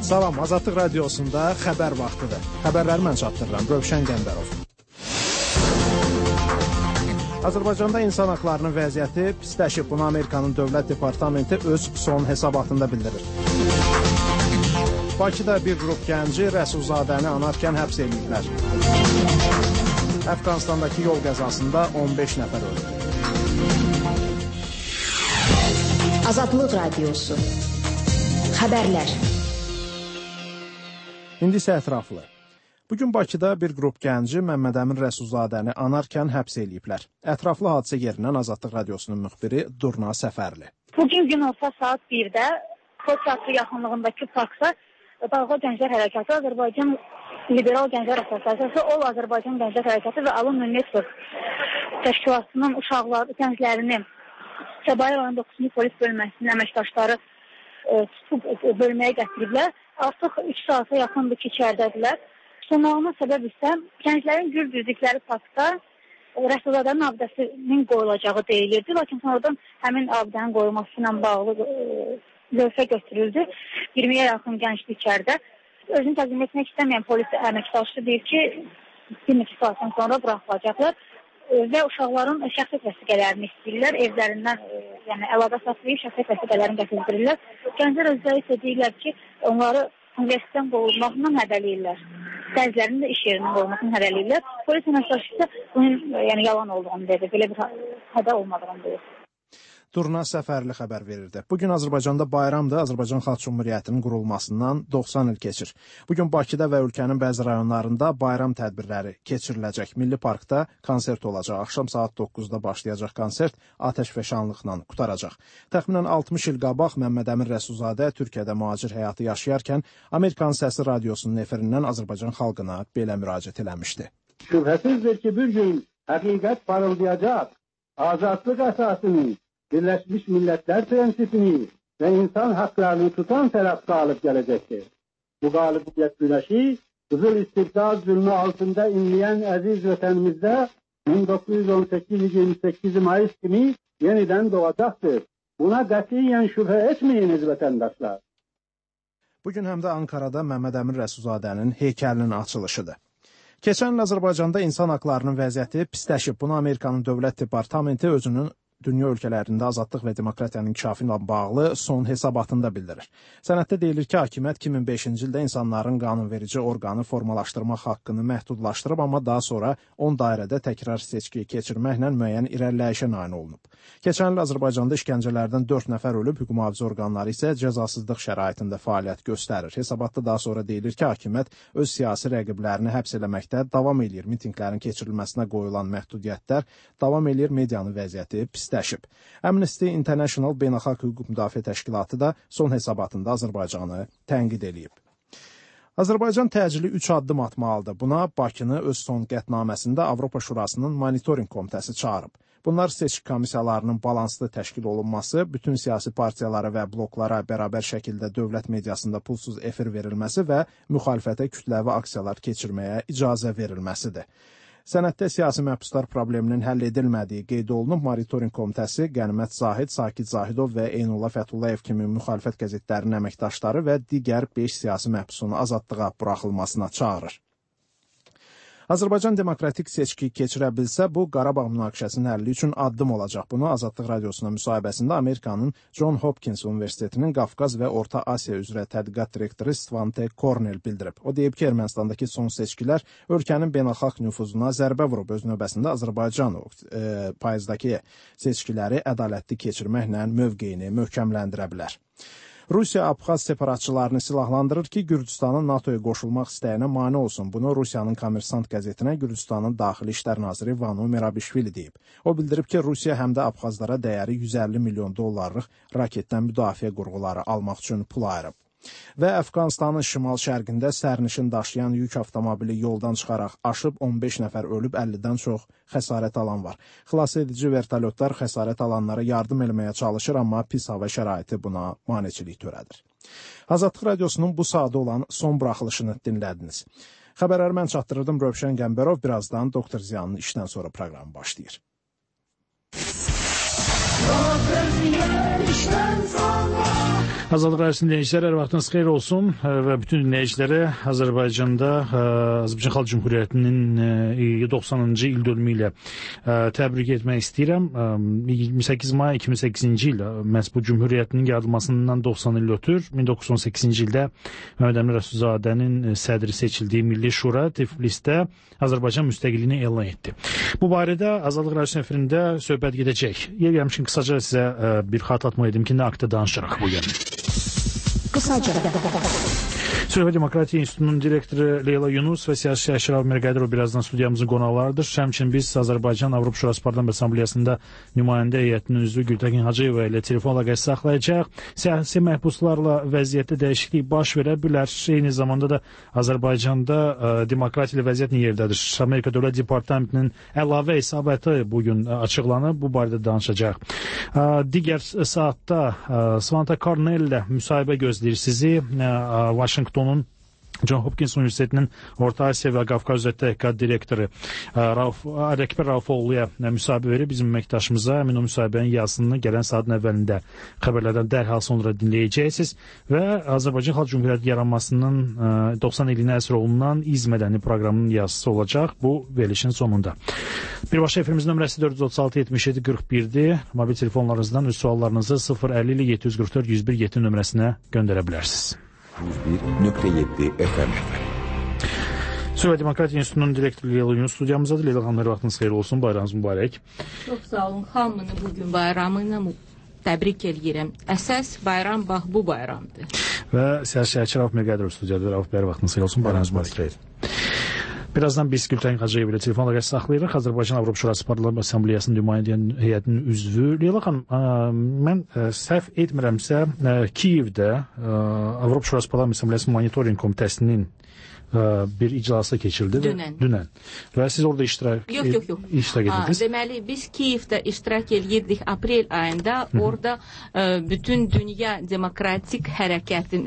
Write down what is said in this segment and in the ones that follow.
Salam, Azadlıq Radiosunda xəbər vaxtıdır. Xəbərləri mən çatdırıram, Rövşən Qəmbərov. Azərbaycanda insan haqlarının vəziyyəti pisləşib. Bunu Amerikanın Dövlət Departamenti öz son hesabatında bildirir. Bakıda bir qrup gənci Rəsulzadəni anarkən həbs ediliblər. Əfqanistandakı yol qəzasında 15 nəfər ölüb. Azadlıq Radiosu. Xəbərlər. İndi isə ətraflı. Bugün Bakıda bir qrup gənci Məmmədəmin Rəsulzadəni anarkən həbs ediliblər. Ətraflı hadisə yerindən Azadlıq Radiosunun müxbiri Durna Səfərli. Bugün gün olsa saat 1-də Kod teatrı yaxınlığındakı parkda Dalğa Gənclər Hərəkatı, Azərbaycan Liberal Gənclər Assosiasiyası, Ol Azərbaycan Gənclər Hərəkatı və Alumni Network təşkilatının gənclərini Səbail rayon 9-cu polis bölməsinin əməkdaşları tutub bölməyə gətiriblər. Artıq 3 saata yaxındır ki, içəridədirlər. Sonlarına səbəb isə gənclərin gül düzdükləri parkda Rəsulzadənin abidəsinin qoyulacağı deyilirdi. Lakin sonradan həmin abidənin qoyulması ilə bağlı lövhə götürüldü. 20-yə yaxın gəncdir içəridə. Özünü təqdim etmək istəməyən polis əməkdaşı deyir ki, bir neçə saatdan sonra buraxılacaqlar və uşaqların şəxsiyyət vəsiqələrini istəyirlər. Evlərindən əlaqə saxlayıb şəxsiyyət vəsiqələrini gətirirlər. Gənclər özləri isə deyirlər ki, onları universitetdən qovulmaqla hədələyirlər. Bəzilərinin də iş yerinin qovulmaqla hədələyirlər. Polis əməkdaşı isə bunun yalan olduğunu dedi, belə bir hədə olmadığını dedi. Durna Səfərli xəbər verirdi. Bugün Azərbaycanda bayramdır. Azərbaycan Xalq Cümhuriyyətinin qurulmasından 90 il keçir. Bugün Bakıda və ölkənin bəzi rayonlarında bayram tədbirləri keçiriləcək. Milli Parkda konsert olacaq. Axşam saat 9-da başlayacaq konsert atəşfəşanlıqla qutaracaq. Təxminən 60 il qabaq Məmmədəmin Rəsulzadə Türkiyədə mühacir həyatı yaşayarkən Amerikan Səsi Radiosunun efirindən Azərbaycan xalqına belə müraciət eləmişdi. Şübhəsizdir ki, bir gün həqiqət parıldayacaq. Azadlıq əsasını, Birləşmiş Millətlər prensipini və insan haqlarını tutan tərəf qalib gələcəkdir. Bu qalibiyyət güneşi, qızıl istibdad zulmü altında inleyen əziz vətənimizdə 1918-28 Mayıs kimi yeniden doğacaktır. Buna qətiyyən şübhə etməyiniz vətəndaşlar. Bugün həm də Ankarada Məmmədəmin Rəsulzadənin heykəlinin açılışıdır. Keçən il Azərbaycanda insan haqlarının vəziyyəti pisləşib. Bunu Amerikanın Dövlət Departamenti özünün dünya ölkələrində azadlıq və demokratiyanın inkişafı ilə bağlı son hesabatında bildirir. Sənəddə deyilir ki, hakimiyyət 2005-ci ildə insanların qanunverici orqanı formalaşdırmaq haqqını məhdudlaşdırıb, amma daha sonra 10 dairədə təkrar seçki keçirməklə müəyyən irəliləyişə nail olunub. Keçən il Azərbaycanda işgəncələrdən 4 nəfər ölüb, hüquq-mühafizə orqanları isə cəzasızlıq şəraitində fəaliyyət göstərir. Hesabatda daha sonra deyilir ki, hakimiyyət öz siyasi rəqiblərini həbs eləməkdə davam edir. Mitinqlərin keçirilməsinə qoyulan məhdudiyyətlər davam edir, medianın vəziyyəti pisləşib. Amnesty International Beynəlxalq Hüquq Müdafiə Təşkilatı da son hesabatında Azərbaycanı tənqid edib. Azərbaycan təcili 3 addım atmalıdır. Buna Bakını öz son qətnaməsində Avropa Şurasının monitorinq komitəsi çağırıb. Bunlar seçki komissiyalarının balanslı təşkil olunması, bütün siyasi partiyalara və bloklara bərabər şəkildə dövlət mediasında pulsuz efir verilməsi və müxalifətə kütləvi aksiyalar keçirməyə icazə verilməsidir. Sənəddə siyasi məhbuslar probleminin həll edilmədiyi qeyd olunub. Monitorinq komitəsi Qənimət Zahid, Sakit Zahidov və Eynullah Fəthullayev kimi müxalifət qəzetlərinin əməkdaşları və digər 5 siyasi məhbusun azadlığa buraxılmasına çağırır. Azərbaycan demokratik seçki keçirə bilsə, bu Qarabağ münaqişəsinin həlli üçün addım olacaq. Bunu Azadlıq Radiosuna müsahibəsində Amerikanın John Hopkins Universitetinin Qafqaz və Orta Asiya üzrə tədqiqat direktoru Svante Kornel bildirib. O deyib ki, Ermənistandakı son seçkilər ölkənin beynəlxalq nüfuzuna zərbə vurub. Öz növbəsində Azərbaycan payızdakı seçkiləri ədalətli keçirməklə mövqeyini möhkəmləndirə bilər. Rusiya Abxaz separatçılarını silahlandırır ki, Gürcüstanın NATO-ya qoşulmaq istəyinə mane olsun. Bunu Rusiyanın Kommersant qəzetinə Gürcüstanın Daxili İşlər naziri Vano Merabişvili deyib. O bildirib ki, Rusiya həm də Abxazlara dəyəri 150 milyon dollarlıq raketdən müdafiə qurğuları almaq üçün pul ayırıb. Və Əfqanistanın şimal-şərqində sərnişin daşıyan yük avtomobili yoldan çıxaraq aşıb 15 nəfər ölüb, 50-dən çox xəsarət alan var. Xilas edici vertolyotlar xəsarət alanlara yardım eləməyə çalışır, amma pis hava şəraiti buna maneçilik törədir. Azadlıq Radiosunun bu saatda olan son buraxılışını dinlədiniz. Xəbərləri mən çatdırırdım, Rövşən Qəmbərov. Birazdan Doktor Ziyanın işdən sonra proqramı başlayır. Doktor Ziyan işdən sonra Azadlıq Radiosunun dinləyiciləri, hər vaxtınız xeyir olsun və bütün dinləyicilərə Azərbaycanda Azərbaycan Xalq Cümhuriyyətinin 90-cı il dönümü ilə təbrik etmək istəyirəm. 28 may 2008-ci il məhz bu Cümhuriyyətin yaradılmasından 90 il ötür. 1918-ci ildə Məmməd Əmin Rəsulzadənin sədri seçildiyi Milli Şura Tiflisdə Azərbaycan müstəqilliyini elan etdi. Bu barədə Azadlıq Radiosunun efirində söhbət gedəcək. Yer gəlmişim qısaca sizə bir xatırlatma edim ki, nə haqda danışırıq bu gün. Sülh və Demokratiya İnstitutunun direktoru Leyla Yunus və siyasi Əşraf Mirqədirov birazdan studiyamızın qonaqlarıdır. Həmçinin biz Azərbaycan Avropa Şurası Parlament Assambleyasında nümayəndə heyətinin üzvü Gültəkin Hacıyeva ilə telefon əlaqəsi saxlayacaq. Siyasi məhbuslarla vəziyyətdə dəyişiklik baş verə bilər. Eyni zamanda da Azərbaycanda demokratiya ilə vəziyyət yerdədir. Amerika Dövlət Departamentinin əlavə hesabatı bugün açıqlanıb. Bu barədə danışacaq. Digər saatda Svante Cornell ilə müsahibə gözləyir sizi. Washingtonun John Hopkins Universitetinin Orta Asiya və Qafqaz üzrə təhqiqat direktoru Rəkbər Raufoğlu'ya müsahibə verir. Bizim əməkdaşımıza həmin o müsahibənin yazısını gələn saatın əvvəlində xəbərlərdən dərhal sonra dinləyəcəksiniz və Azərbaycan Xalq Cümhuriyyəti yaranmasının 90 ilinə əsr olunan İz mədəni proqramının yazısı olacaq bu verilişin sonunda. Birbaşa efirimizin nömrəsi 436-77-41-dir. Mobil telefonlarınızdan öz suallarınızı 050 ilə 744-101-7 nömrəsinə göndərə bilərsiniz. 101.7 FM. Sülh və Demokratiya İnstitutunun direktoru Leyla Yunus studiyamızdadır. Leyla xanım, hər vaxtınız xeyir olsun, bayramınız mübarək. Çox sağ olun, hamını bugün bayramı ilə təbrik edirəm. Əsas bayram bax bu bayramdır. Və siyasi Əşraf Mirqədirov studiyadadır. Hər vaxtınız xeyir olsun, bayramınız mübarək. Birazdan biz Gültəkin Hacıyeva ilə telefon əlaqəsi saxlayırıq. Azərbaycan Avropa Şurası Parlament Assambleyasının nümayəndə heyətinin üzvü. Leyla xanım, mən səhv etmirəmsə, Kiyevdə Avropa Şurası Parlament Assambleyasının monitoring komitəsinin bir iclası keçirildi. Dünən. Və siz orada iştirak edirdiniz. Deməli, biz Kiyevdə iştirak edirdik aprel ayında. Orada bütün dünya demokratik hərəkətin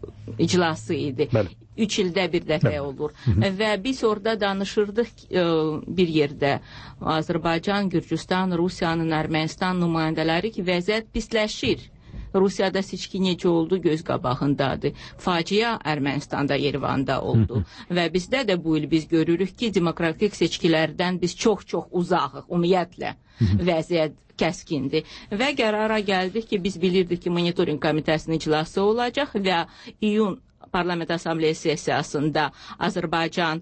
iclası idi. Bəli. 3 ildə bir dəfə olur. Və biz orada danışırdıq bir yerdə. Azərbaycan, Gürcüstan, Rusiyanın, Ermənistan nümayəndələri ki, vəziyyət pisləşir. Rusiyada seçki necə oldu göz qabağındadır. Facia Ermənistanda, Yerevanda oldu. Və bizdə də bu il biz görürük ki, demokratik seçkilərdən biz çox-çox uzaqıq, ümumiyyətlə. Vəziyyət kəskindir. Və qərara gəldik ki, biz bilirdik ki, monitoring komitəsinin iclası olacaq və iyun Parlament Assambleyası sessiyasında Azərbaycan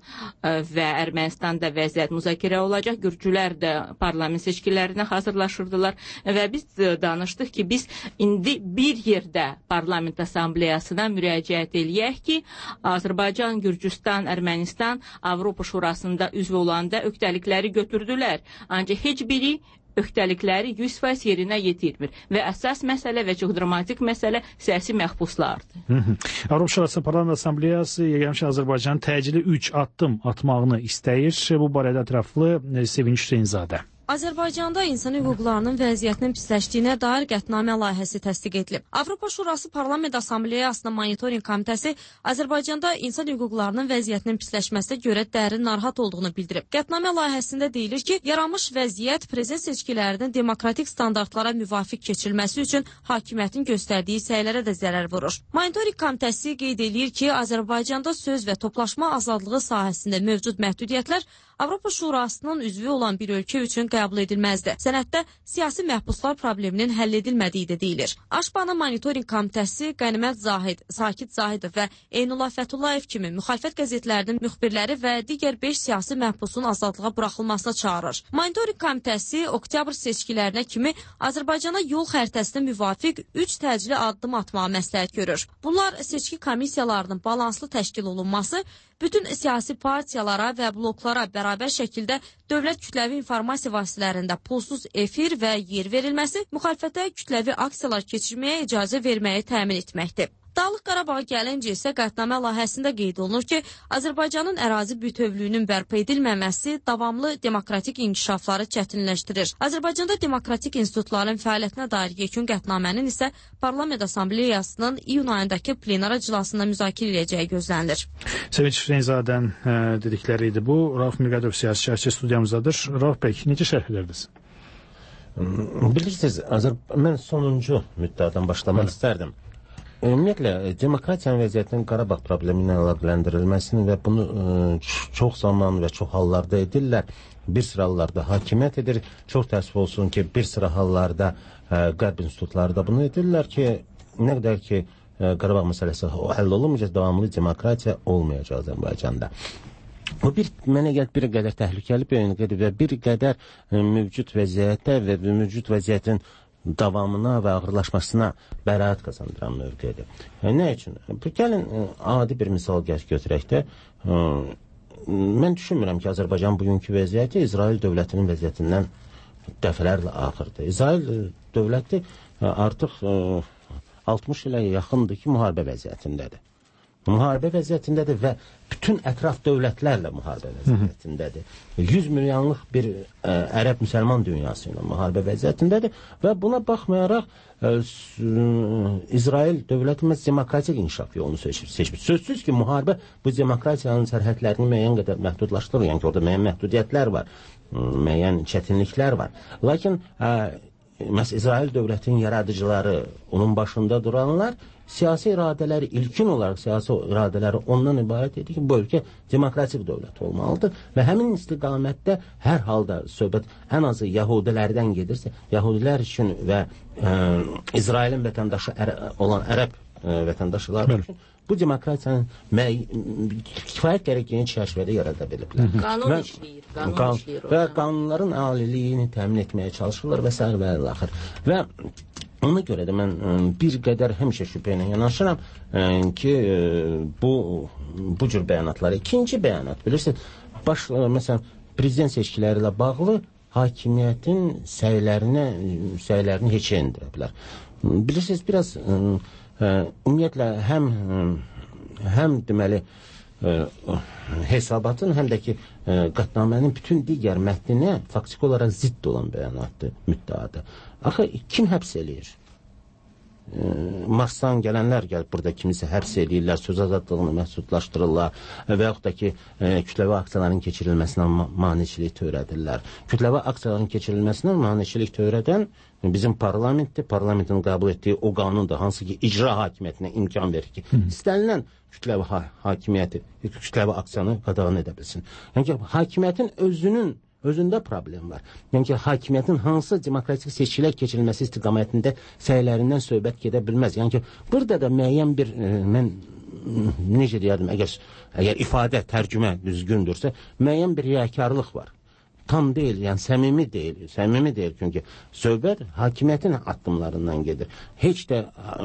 və Ermənistanda vəziyyət müzakirə olacaq. Gürcülər də parlament seçkilərinə hazırlaşırdılar və biz danışdıq ki, biz indi bir yerdə Parlament Assambleyasına müraciət eləyək ki, Azərbaycan, Gürcüstan, Ermənistan Avropa Şurasında üzv olanda öhdəlikləri götürdülər. Ancaq heç biri öhdəlikləri 100% yerinə yetirmir. Və əsas məsələ və çox dramatik məsələ siyasi məhbuslardır. Avropa Şurası Parlament Assambleyası Azərbaycanın təcili 3 addım atmağını istəyir. Bu barədə ətraflı Sevinç Hüseynzadə. Azərbaycanda insan hüquqlarının vəziyyətinin pisləşdiyinə dair qətnamə layihəsi təsdiq edilib. Avropa Şurası Parlament Assambleyasının monitoring komitəsi Azərbaycanda insan hüquqlarının vəziyyətinin pisləşməsinə görə dərin narahat olduğunu bildirib. Qətnamə layihəsində deyilir ki, yaranmış vəziyyət prezident seçkilərinin demokratik standartlara müvafiq keçirilməsi üçün hakimiyyətin göstərdiyi səylərə də zərər vurur. Monitoring komitəsi qeyd edir ki, Azərbaycanda söz və toplaşma azadlığı sahəsində mövcud məhdudiyyətlər Avropa Şurasının üzvü olan bir ölkə üçün qəbul edilməzdir. Sənəddə siyasi məhbuslar probleminin həll edilmədiyi də deyilir. Aşbana monitoring komitəsi Qənimət Zahid, Sakit Zahidov və Eynullah Fətullayev kimi müxalifət qəzetlərinin müxbirləri və digər 5 siyasi məhbusun azadlığa buraxılmasına çağırır. Monitoring komitəsi oktyabr seçkilərinə kimi Azərbaycana yol xəritəsinə müvafiq 3 təcili addım atmağı məsləhət görür. Bunlar seçki komissiyalarının balanslı təşkil olunması, bütün siyasi partiyalara və bloklara bərabər şəkildə dövlət kütləvi informasiya vasitələrində pulsuz efir və yer verilməsi, müxalifətə kütləvi aksiyalar keçirməyə icazə verməyi təmin etməkdir. Dağlıq Qarabağa gəlincə isə qətnamə layihəsində qeyd olunur ki, Azərbaycanın ərazi bütövlüyünün bərpa edilməməsi davamlı demokratik inkişafları çətinləşdirir. Azərbaycanda demokratik institutların fəaliyyətinə dair yekun qətnamənin isə Parlament Assambleyasının iyun ayındakı plenar iclasında müzakirə edəcəyi gözlənilir. Sevinç Hüseynzadən dedikləri idi bu. Rauf Mirqədov siyasi studiyamızdadır. Rauf bəy, necə şərh edərdiniz? Bilirsiniz, mən sonuncu müddədən başlamaq istərdim. Ümumiyyətlə, demokratiyanın vəziyyətinin Qarabağ problemi ilə əlaqələndirilməsini və bunu çox zaman və çox hallarda edirlər. Bir sıra hallarda hakimiyyət edir. Çox təəssüf olsun ki, bir sıra hallarda qərb institutları da bunu edirlər ki, nə qədər ki, Qarabağ məsələsi həll olunmayacaq, davamlı demokratiya olmayacaq Azərbaycanda. Bu mənə gəlir bir qədər təhlükəli bir oyunqadır və bir qədər mövcud vəziyyətə və mövcud vəziyyətin davamına və ağırlaşmasına bəraət qazandıran mövqedir. Nə üçün? Gəlin, adi bir misal götürək də, mən düşünmürəm ki, Azərbaycan bugünkü vəziyyəti İsrail dövlətinin vəziyyətindən dəfələrlə ağırdır. İsrail dövləti artıq 60 ilə yaxındır ki, müharibə vəziyyətindədir. Müharibə vəziyyətindədir və bütün ətraf dövlətlərlə müharibə vəziyyətindədir. 100 milyonluq bir ərəb-müsəlman dünyası ilə müharibə vəziyyətindədir və buna baxmayaraq İsrail dövləti demokratik inkişaf yolunu seçmiş. Sözsüz ki, müharibə bu demokratiyanın sərhədlərini müəyyən qədər məhdudlaşdırır. Yəni ki, orada müəyyən məhdudiyyətlər var, müəyyən çətinliklər var. Lakin İsrail dövlətinin yaradıcıları, onun başında duranlar siyasi iradələri, ilkin olaraq siyasi iradələri ondan ibarət edir ki, bu ölkə demokratik dövlət olmalıdır və həmin istiqamətdə hər halda söhbət ən azı Yahudilərdən gedirsə, Yahudilər üçün və İsrailin vətəndaşı olan ərəb vətəndaşları üçün bu demokratiyanın kifayət qədər geniş çərçivədə yarada biliblər. Qanun işləyir. Və qanunların aliliyini təmin etməyə çalışırlar və s. və axır. Və ona görə də mən bir qədər həmişə şübhə ilə yanaşıram ki, bu cür bəyanatları. İkinci bəyanat, bilirsiniz, məsələn, prezident seçkiləri ilə bağlı hakimiyyətin səylərini heç endirə bilər. Bilirsiniz, biraz ümumiyyətlə həm deməli hesabatın, həm də ki qətnamənin bütün digər mətninə faktiki olaraq zidd olan bəyanatdır, müddəadır. Axı, kim həbs eləyir? Marsdan gələnlər gəlib burada kimisə həbs eləyirlər, söz azadlığını məhdudlaşdırırlar və yaxud da ki, kütləvi aksiyaların keçirilməsinə maneçilik törədirlər. Kütləvi aksiyaların keçirilməsinə maneçilik törədən bizim parlamentdir, parlamentin qəbul etdiyi o qanun da hansı ki, icra hakimiyyətinə imkan verir ki, istənilən kütləvi hakimiyyəti, kütləvi aksiyanı qadağan edə bilsin. Yəni ki, hakimiyyətin özündə problem var. Yəni ki, hakimiyyətin hansı demokratik seçkilər keçirilməsi istiqamətində səylərindən söhbət gedə bilməz. Yəni ki, burada da müəyyən bir, mən necə deyərdim, əgər ifadə, tərcümə düzgündürsə, müəyyən bir riyakarlıq var. Tam deyil, yəni səmimi deyil, çünki söhbət hakimiyyətin addımlarından gedir. Heç də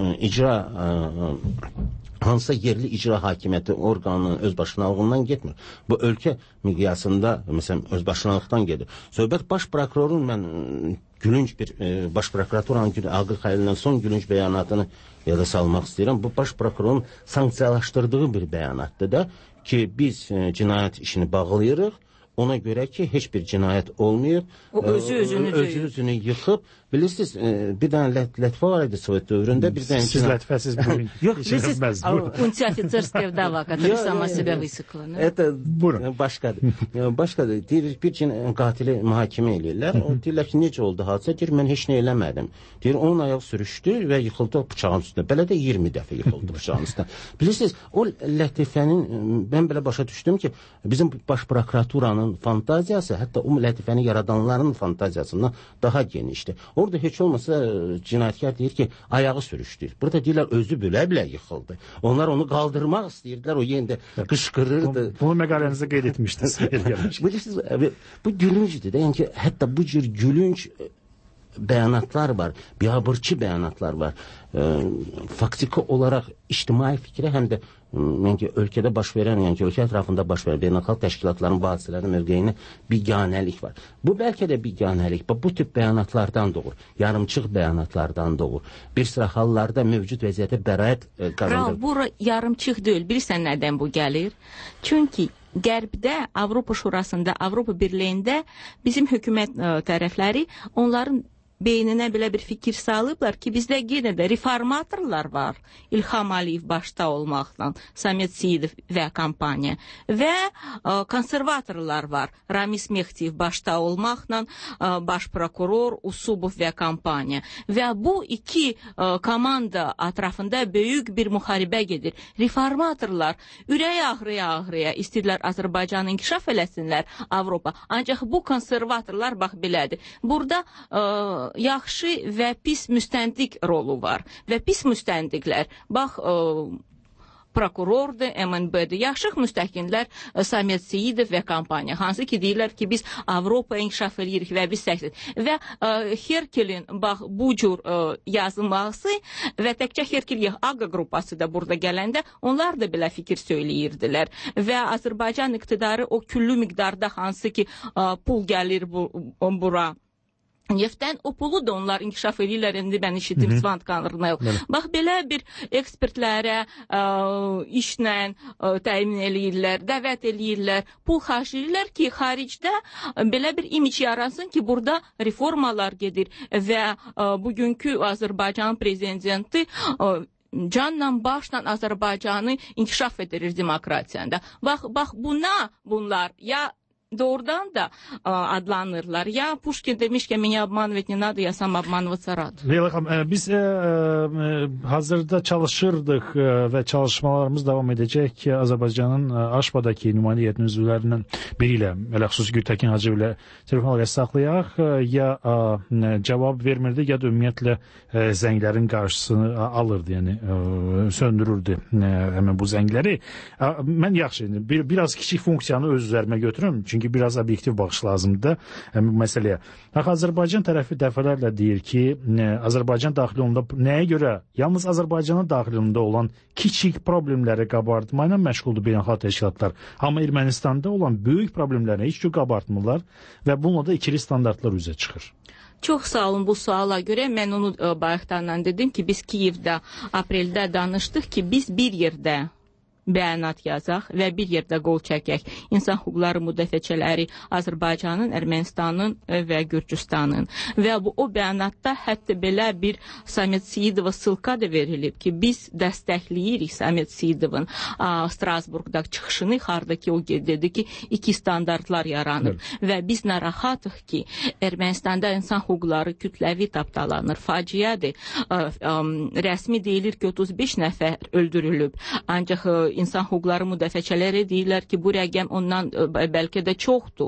hansısa yerli icra hakimiyyəti orqanının özbaşınalığından getmir. Bu ölkə miqyasında, məsələn, özbaşınalıqdan gedir. Söhbət baş prokurorun, mən gülünç bir baş prokuraturanın Aqil Xəlilin son gülünç bəyanatını yada salmaq istəyirəm. Bu baş prokurorun sanksiyalaşdırdığı bir bəyanatdır da ki, biz cinayət işini bağlayırıq. Ona görə ki, heç bir cinayət olmayıb. O özünü yıxıb. Bilirsiniz, bir dənə lətifə var idi Sovet dövründə. Siz lətifəsiz bugün geçirilməz. Унтер-офицерская вдова, которая сама себя высекла. Это başqadır. Deyir, bir qatili mühakimə eləyirlər. O deyirlər ki, necə oldu hadisə? Deyir, mən heç nə eləmədim. Deyir, onun ayağı sürüşdü və yıxıldı bıçağın üstünə. Belə də 20 dəfə yıxıldı bıçağın üstünə. Bilirsiniz, o lətifənin, mən belə başa düşdüm ki, bizim baş prokuraturanın fantaziyası, hətta o lətifəni yaradanların fantaziyasından daha genişdir. Orada heç olmasa cinayətkar deyir ki, ayağı sürüşdür. Burada deyirlər, özü bilə-bilə yıxıldı. Onlar onu qaldırmaq istəyirdilər, o yenə də qışqırırdı. Bunu məqalənizdə qeyd etmişdiniz. Bilirsiniz, bu gülüncdür. Yəni ki, hətta bu cür gülünç bəyanatlar var, biabırçı bəyanatlar var. Faktiki olaraq ictimai fikrə həm də ölkədə baş verən, yəni ki, ölkə ətrafında baş verən beynəlxalq təşkilatların vasitələrinin mövqeyinə biganəlik var. Bu bəlkə də biganəlik, bu tip bəyanatlardan doğur, yarımçıq bəyanatlardan doğur. Bir sıra hallarda mövcud vəziyyətə bəraət qazandır. Bu yarımçıq deyil, bilirsən nədən bu gəlir? Çünki Qərbdə, Avropa Şurasında, Avropa Birliyində bizim hökumət tərəfləri onların beyninə belə bir fikir salıblar ki, bizdə yenə də reformatorlar var. İlham Əliyev başda olmaqla, Samet Seyidov və kampaniya və konservatorlar var. Ramiz Mehdiyev başda olmaqla, baş prokuror Usubov və kampaniya. Və bu iki komanda ətrafında böyük bir müharibə gedir. Reformatorlar ürəyə ağrıya istəyirlər Azərbaycanı inkişaf eləsinlər Avropa. Ancaq bu konservatorlar bax belədir. Burada yaxşı və pis müstəntiq rolu var. Və pis müstəntiqlər, bax, prokurordur, MNB-dir, yaxşı müstəkinlər Samet Seyidov və kampaniya. Hansı ki, deyirlər ki, biz Avropa inkişaf edirik və biz səksin. Və Herkelin, bax, bu cür yazılması və təkcə Herkel Aga qrupası da burada gələndə, onlar da belə fikir söyləyirdilər. Və Azərbaycan iqtidarı o küllü miqdarda hansı ki, pul gəlir bura. Neftdən o pulu da onlar inkişaf edirlər, indi mən işitdim Svant kanalına. Bax, belə bir ekspertlərə işlə təmin eləyirlər, dəvət eləyirlər, pul xərcləyirlər ki, xaricdə belə bir imic yaransın ki, burada reformalar gedir və bugünkü Azərbaycan prezidenti canla başla Azərbaycanı inkişaf edilir demokratiyanda. Bax, bunlar ya doğrudan da adlanırlar. Ya Pushkin demiş ki, меня обманывать не надо, я сам обманываться рад. Leyla xanım, biz hazırda çalışırdıq və çalışmalarımız davam edəcək ki, Azərbaycanın Aşbadakı nümayəndə heyətinin üzvlərindən biri ilə, elə xüsusi Gültəkin Hacıyev ilə telefon əlaqəsi saxlayaq, ya cavab vermirdi, ya da ümumiyyətlə zənglərin qarşısını alırdı, yəni söndürürdü həmin bu zəngləri. Mən yaxşı, biraz kiçik funksiyanı öz üzərimə götürüm, çünki biraz obyektiv baxış lazımdır bu məsələyə. Azərbaycan tərəfi dəfələrlə deyir ki, Azərbaycan daxilində nəyə görə yalnız Azərbaycanın daxilində olan kiçik problemləri qabartmayla məşğuldur beynəlxalq təşkilatlar. Amma Ermənistanda olan böyük problemləri heç cür qabartmırlar və bununla da ikili standartlar üzə çıxır. Çox sağ olun bu suala görə. Mən onu bayaqdan dedim ki, biz Kiyevdə apreldə danışdıq ki, biz bir yerdə bəyanat yazaq və bir yerdə qol çəkək. İnsan hüquqları müdafiəçiləri Azərbaycanın, Ermənistanın və Gürcüstanın. Və o bəyanatda hətta belə bir Samet Seyidova sılqa da verilib ki, biz dəstəkləyirik Samet Seyidovun Strasburqda çıxışını, harda ki, o dedi ki, iki standartlar yaranır. Və biz narahatıq ki, Ermənistanda insan hüquqları kütləvi tapdalanır. Faciədir. Rəsmi deyilir ki, 35 nəfər öldürülüb. Ancaq insan hüquqları müdafiəçiləri deyirlər ki, bu rəqəm ondan bəlkə də çoxdur.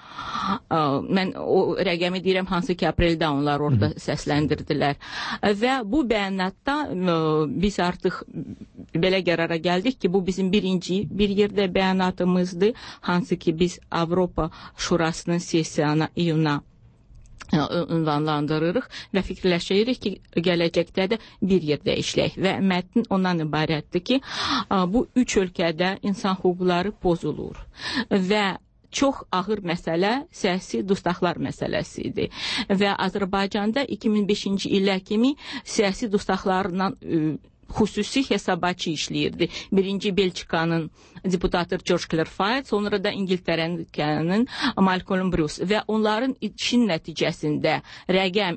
Mən o rəqəmi deyirəm, hansı ki, apreldə onlar orada səsləndirdilər. Və bu bəyanatda biz artıq belə qərara gəldik ki, bu bizim birinci bir yerdə bəyanatımızdır, hansı ki, biz Avropa Şurasının sessiyasına iyuna ünvanlandırırıq və fikirləşirik ki, gələcəkdə də bir yerdə işləyək. Və mətn ondan ibarətdir ki, bu üç ölkədə insan hüquqları pozulur və çox ağır məsələ siyasi dustaqlar məsələsidir. Və Azərbaycanda 2005-ci ilə kimi siyasi dustaqlarla xüsusi hesabatçı işləyirdi. Birinci Belçikanın deputatı George Clearfield, sonra da İngiltərənin Malcolm Bruce və onların işin nəticəsində rəqəm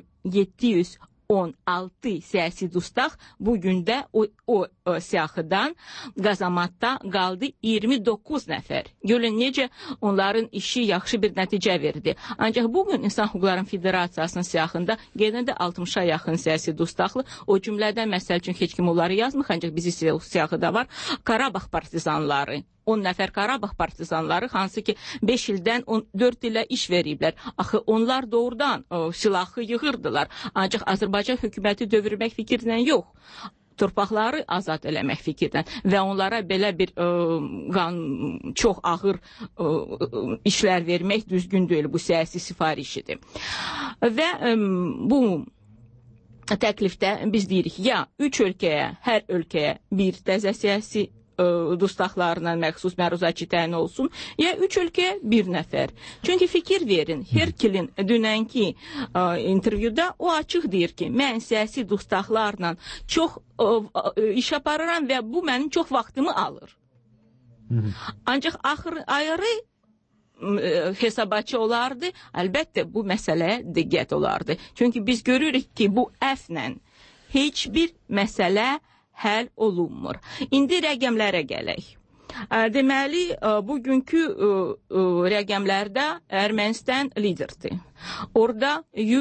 716 siyasi dustaq bugün də o siyahıdan qazamatda qaldı 29 nəfər. Görün necə onların işi yaxşı bir nəticə verdi. Ancaq bugün İnsan Hüquqları Federasiyasının siyahında yenə də 60-a yaxın siyasi dustaqlı, o cümlədən məsəl üçün heç kim onları yazmır, ancaq bizi siyahıda var. Qarabağ partizanları. 10 nəfər Qarabağ partizanları, hansı ki 5 ildən 4 ilə iş veriblər. Axı onlar doğrudan silahı yığırdılar. Ancaq Azərbaycan hökuməti dövrmək fikirlə yox. Torpaqları azad eləmək fikirdən və onlara belə bir çox ağır işlər vermək düzgün deyil, bu siyasi sifarişidir. Və bu təklifdə biz deyirik, ya 3 ölkəyə, hər ölkəyə bir təzə siyasi dustaqlarına məxsus məruzatçı təyin olsun, ya 3 ölkəyə bir nəfər. Çünki fikir verin, Herkelin dünənki intervyuda o açıq deyir ki, mən siyasi dustaqlarla çox iş aparıram və bu mənim çox vaxtımı alır. Ancaq ayrı hesabatçı olardı, əlbəttə bu məsələyə diqqət olardı. Çünki biz görürük ki, bu əflə heç bir məsələ həll olunmur. İndi rəqəmlərə gələk. Deməli, bugünkü rəqəmlərdə Ermənistan liderdir. Orada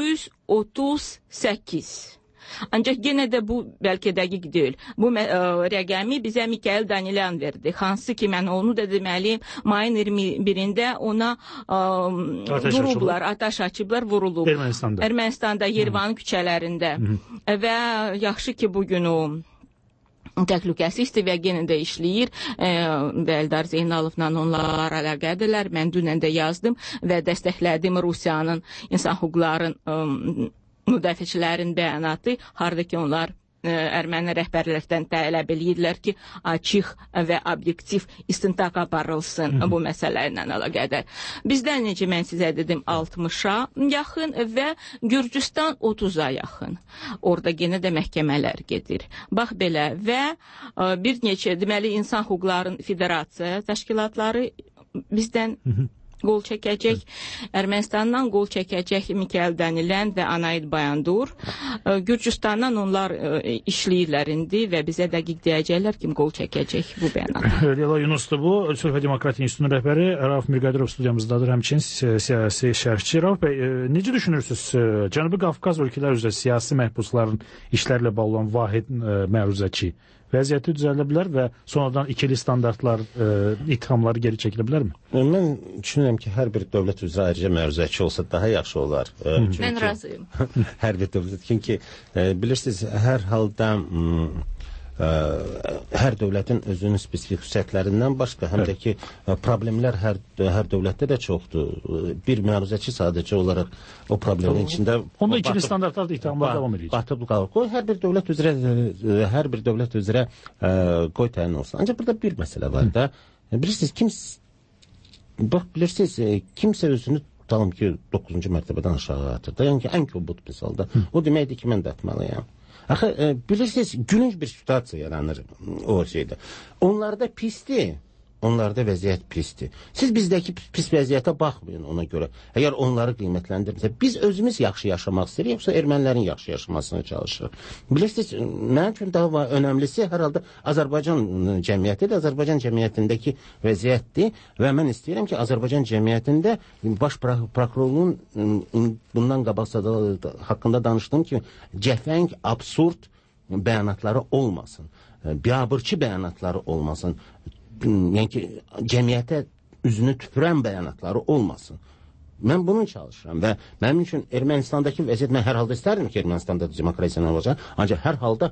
138. Ancaq yenə də bu bəlkə dəqiq deyil. Bu rəqəmi bizə Mikhail Danilyan verdi. Hansı ki, mən onu da deməliyim, mayın 21-də ona vurublar, ataş açıblar, vurulub. Ermənistanda, Yerevanın küçələrində. Və yaxşı ki, bugün o təhlükəsizdir və yenə də işləyir. Eldar Zeynalovla onlar əlaqədirlər. Mən dünən də yazdım və dəstəklədim Rusiyanın insan hüquqlarının müdafiəçilərin bəyanatı, harda ki onlar erməni rəhbərlərdən tələb edirlər ki, açıq və obyektiv istintaq aparılsın bu məsələ ilə əlaqədar. Bizdən necə mən sizə dedim 60-a yaxın və Gürcüstan 30-a yaxın. Orada yenə də məhkəmələr gedir. Bax belə və bir neçə deməli insan hüquqlarının federasiya təşkilatları bizdən qol çəkəcək. Ermənistandan qol çəkəcək Mikhail Danilyan və Anaid Bayandur. Gürcüstandan onlar işləyirlər indi və bizə dəqiq deyəcəklər kim qol çəkəcək bu bəyanat. Leyla Yunus'dur bu. Sülh və Demokratiya İnstitutunun rəhbəri Rauf Mirqadirov studiyamızdadır. Həmçinin siyasi şərhçi. Rauf bəy, necə düşünürsünüz? Cənubi Qafqaz ölkələr üzrə siyasi məhbusların işlərlə bağlı olan vahid məruzəçi vəziyyəti düzələ bilər və sonradan ikili standartlar, ittihamları geri çəkilə bilərmi? Mən düşünürəm ki, hər bir dövlət üzrə ayrıca məruzəçi olsa daha yaxşı olar. Mən razıyım. Hər bir dövlət. Çünki bilirsiniz, hər halda hər dövlətin özünün spesifik xüsusiyyətlərindən başqa, həm də ki, problemlər hər dövlətdə də çoxdur. Bir məruzəçi sadəcə olaraq o problemin içində... Onda ikili standartlarda ittihamlar davam edəcək. Batıb qalır. Qoy hər bir dövlət üzrə qoy təyin olsun. Ancaq burada bir məsələ var da. Bilirsiniz, kimsə özünü tutalım ki, 9-cu mərtəbədən aşağı atır da. Yəni ki, ən kobud misalda. O deməkdir ki, mən də atmalıyam. Axı, bilirsiniz, gülünç bir situasiya yaranır o şeydə. Onlarda pisdir, onlarda vəziyyət pisdir. Siz bizdəki pis vəziyyətə baxmayın ona görə. Əgər onları qiymətləndirmirsə, biz özümüz yaxşı yaşamaq istəyirik, yoxsa ermənilərin yaxşı yaşamasına çalışırıq. Bilirsiniz, mənim üçün daha önəmlisi hər halda Azərbaycan cəmiyyətidir. Azərbaycan cəmiyyətindəki vəziyyətdir və mən istəyirəm ki, Azərbaycan cəmiyyətində baş prokurorluğun bundan qabaq haqqında danışdığım kimi cəfəng, absurd bəyanatları olmasın. Biabırçı bəyanatları olmasın. Yəni ki, cəmiyyətə üzünü tüpürən bəyanatları olmasın. Mən bunu çalışıram və mənim üçün Ermənistandakı vəziyyət, mən hər halda istərdim ki, Ermənistanda demokrasiya olacaq, ancaq hər halda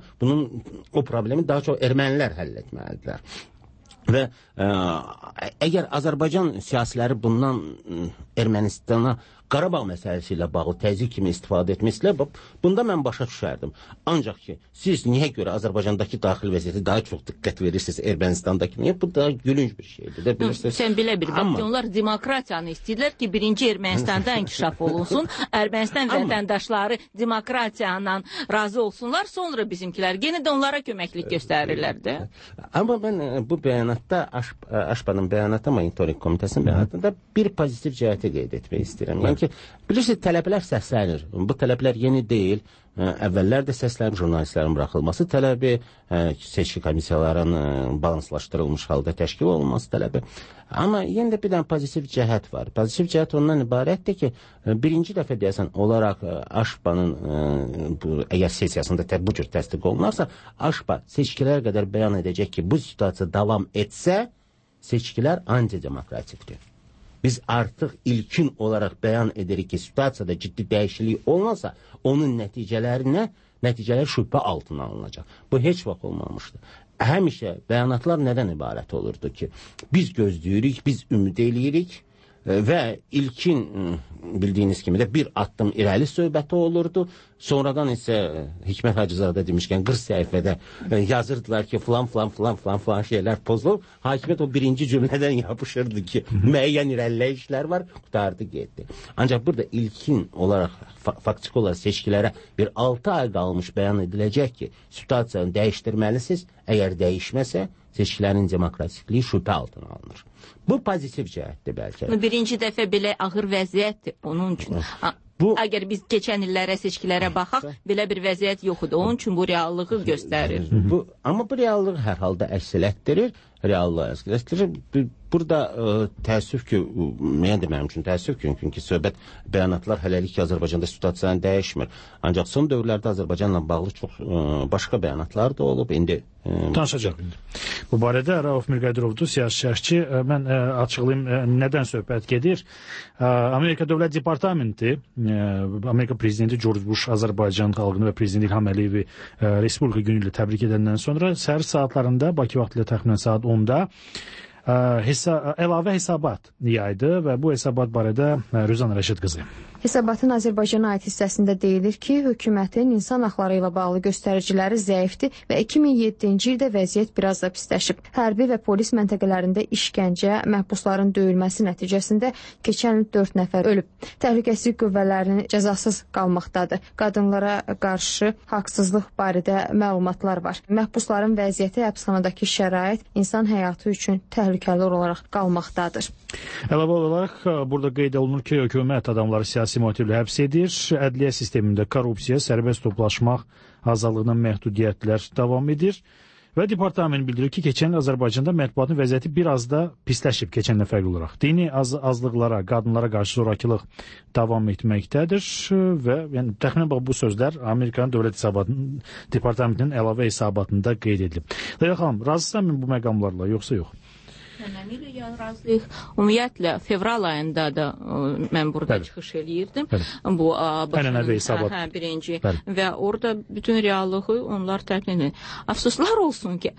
o problemi daha çox ermənilər həll etməlidirlər. Və əgər Azərbaycan siyasiləri bundan Ermənistana Qarabağ məsələsi ilə bağlı təzyiq kimi istifadə etməsilə, bunda mən başa düşərdim. Ancaq ki, siz niyə görə Azərbaycandakı daxil vəziyyəti daha çox diqqət verirsiniz Ermənistandakı? Niyə? Bu da gülünç bir şeydir. Sən bilə bir, bax ki, onlar demokratiyanı istəyirlər ki, birinci Ermənistanda inkişaf olunsun, Ermənistan vətəndaşları demokratiyanla razı olsunlar, sonra bizimkilər yenə də onlara köməklik göstərirlər də. Amma mən bu bəyanatda, Aşpanın bəyanatı, monitoring komitəsinin bəyanatında bir pozitiv cəhəti qeyd etmək istəyirəm. Yəni ki, bilirsiniz, tələblər səslənir. Bu tələblər yeni deyil. Əvvəllər də səslənir, jurnalistlərin buraxılması tələbi, seçki komissiyalarının balanslaşdırılmış halda təşkil olunması tələbi. Amma yenə də bir dənə pozitiv cəhət var. Pozitiv cəhət ondan ibarətdir ki, birinci dəfə deyəsən olaraq Aşpanın əgər sesiyasında bu cür təsdiq olunarsa, Aşpa seçkilər qədər bəyan edəcək ki, bu situasiya davam etsə, seçkilər antidemokratikdir. Biz artıq ilkin olaraq bəyan edirik ki, situasiyada ciddi dəyişiklik olmasa, onun nəticələr şübhə altına alınacaq. Bu heç vaxt olmamışdır. Həmişə bəyanatlar nədən ibarət olurdu ki, biz gözləyirik, biz ümid eləyirik və ilkin bildiyiniz kimi də bir addım irəli söhbəti olurdu. Sonradan isə Hikmət Hacızadə demişkən 40 səhifədə yazırdılar ki, filan şeylər pozulub. Hakimiyyət o birinci cümlədən yapışırdı ki, müəyyən irəliləyişlər var, qutardı getdi. Ancaq burada ilkin olaraq, faktiki olaraq seçkilərə bir 6 ay qalmış bəyan ediləcək ki, situasiyanı dəyişdirməlisiniz. əgər dəyişməsə, seçkilərin demokratikliyi şübhə altına alınır. Bu pozitiv cəhətdir bəlkə. Birinci dəfə belə ağır vəziyyətdir onun üçün. Əgər biz keçən illərə, seçkilərə baxaq, belə bir vəziyyət yoxdur. Onun üçün bu reallığı göstərir. Amma bu reallığı hər halda əks elətdirir. Burada təəssüf ki, mən də mənim üçün təəssüf ki, çünki söhbət bəyanatlar hələlik ki, Azərbaycanda situasiyanı dəyişmir. Ancaq son dövrlərdə Azərbaycanla bağlı çox başqa bəyanatlar da olub. İndi danışacaq indi. Bu barədə Rauf Mirqadirovdur, siyasi şərhçi. Mən açıqlayım, nədən söhbət gedir. Amerika Dövlət Departamenti, Amerika Prezidenti George Bush Azərbaycan xalqını və Prezident İlham Əliyevi Respublika günü ilə təbrik edəndən sonra səhər saatlarında, Bakı vaxtı ilə təxminən saat 10-da əlavə hesabat yaydı və bu hesabat barədə Rüzan Rəşid qızı. Hesabatın Azərbaycana aid hissəsində deyilir ki, hökumətin insan haqları ilə bağlı göstəriciləri zəifdir və 2007-ci ildə vəziyyət biraz da pisləşib. Hərbi və polis məntəqələrində işgəncə, məhbusların döyülməsi nəticəsində keçən il 4 nəfər ölüb. Təhlükəsizlik qüvvələrinin cəzasız qalmaqdadır. Qadınlara qarşı haqsızlıq barədə məlumatlar var. Məhbusların vəziyyəti, həbsxanadakı şərait insan həyatı üçün təhlükəli olaraq qalmaqdadır. Əlavə olaraq burada qeyd olunur ki, hökumət adamları siyasi motivlə həbs edir. Ədliyyə sistemində korrupsiya, sərbəst toplaşmaq, azadlığına məhdudiyyətlər davam edir. Və departament bildirir ki, keçən il Azərbaycanda mətbuatın vəziyyəti biraz da pisləşib keçənlə fərqli olaraq. Dini azlıqlara, qadınlara qarşı zorakılıq davam etməkdədir və yəni, təxminən bu sözlər Amerikanın Dövlət Departamentinin əlavə hesabatında qeyd edilib. Leyla xanım, razısanmı bu məqamlarla, yoxsa yox? Tamamilə razıyıq. Ümumiyyətlə, fevral ayında da mən burada çıxış eləyirdim. Bu ənənəvi hesabat. Birinci. Və orada bütün reallığı onlar təqdim edir. Afsuslar olsun ki,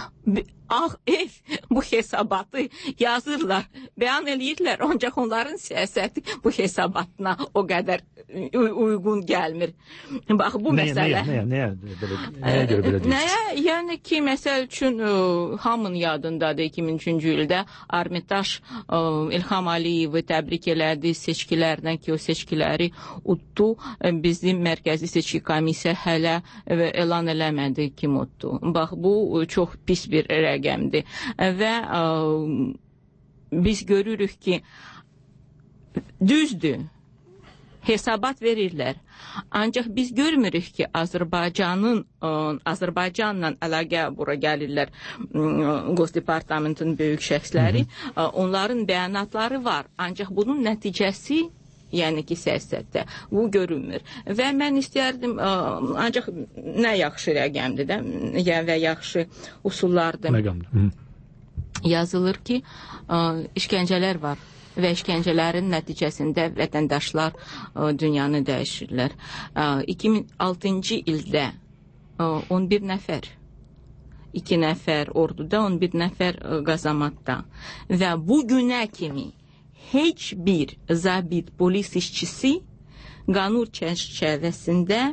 bu hesabatı yazırlar, bəyan eləyirlər, ancaq onların siyasəti bu hesabatına o qədər uyğun gəlmir. Bax, bu məsələ. Nəyə görə belə deyilsiniz? Yəni ki, məsəl üçün hamının yadındadır 2003-cü ildə Armitaj İlham Əliyevi təbrik elədi seçkilərdən ki, o seçkiləri uddu. Bizim Mərkəzi Seçki Komissiya hələ elan eləmədi kim uddu. Bax, bu çox pis bir rəqəmdir. Və biz görürük ki, düzdür, hesabat verirlər. Ancaq biz görmürük ki, Azərbaycanla əlaqə bura gəlirlər Qoz Departamentinin böyük şəxsləri. Onların bəyanatları var. Ancaq bunun nəticəsi yəni ki, siyasətdə bu görünmür. Və mən istərdim, ancaq nə yaxşı rəqəmdir də, və yaxşı usullardır. Yazılır ki, işgəncələr var. Və işgəncələrin nəticəsində vətəndaşlar dünyanı dəyişirlər. 2006-cı ildə 11 nəfər, 2 nəfər orduda, 11 nəfər qazamatda və bu günə kimi heç bir zabit polis işçisi qanun çərçivəsində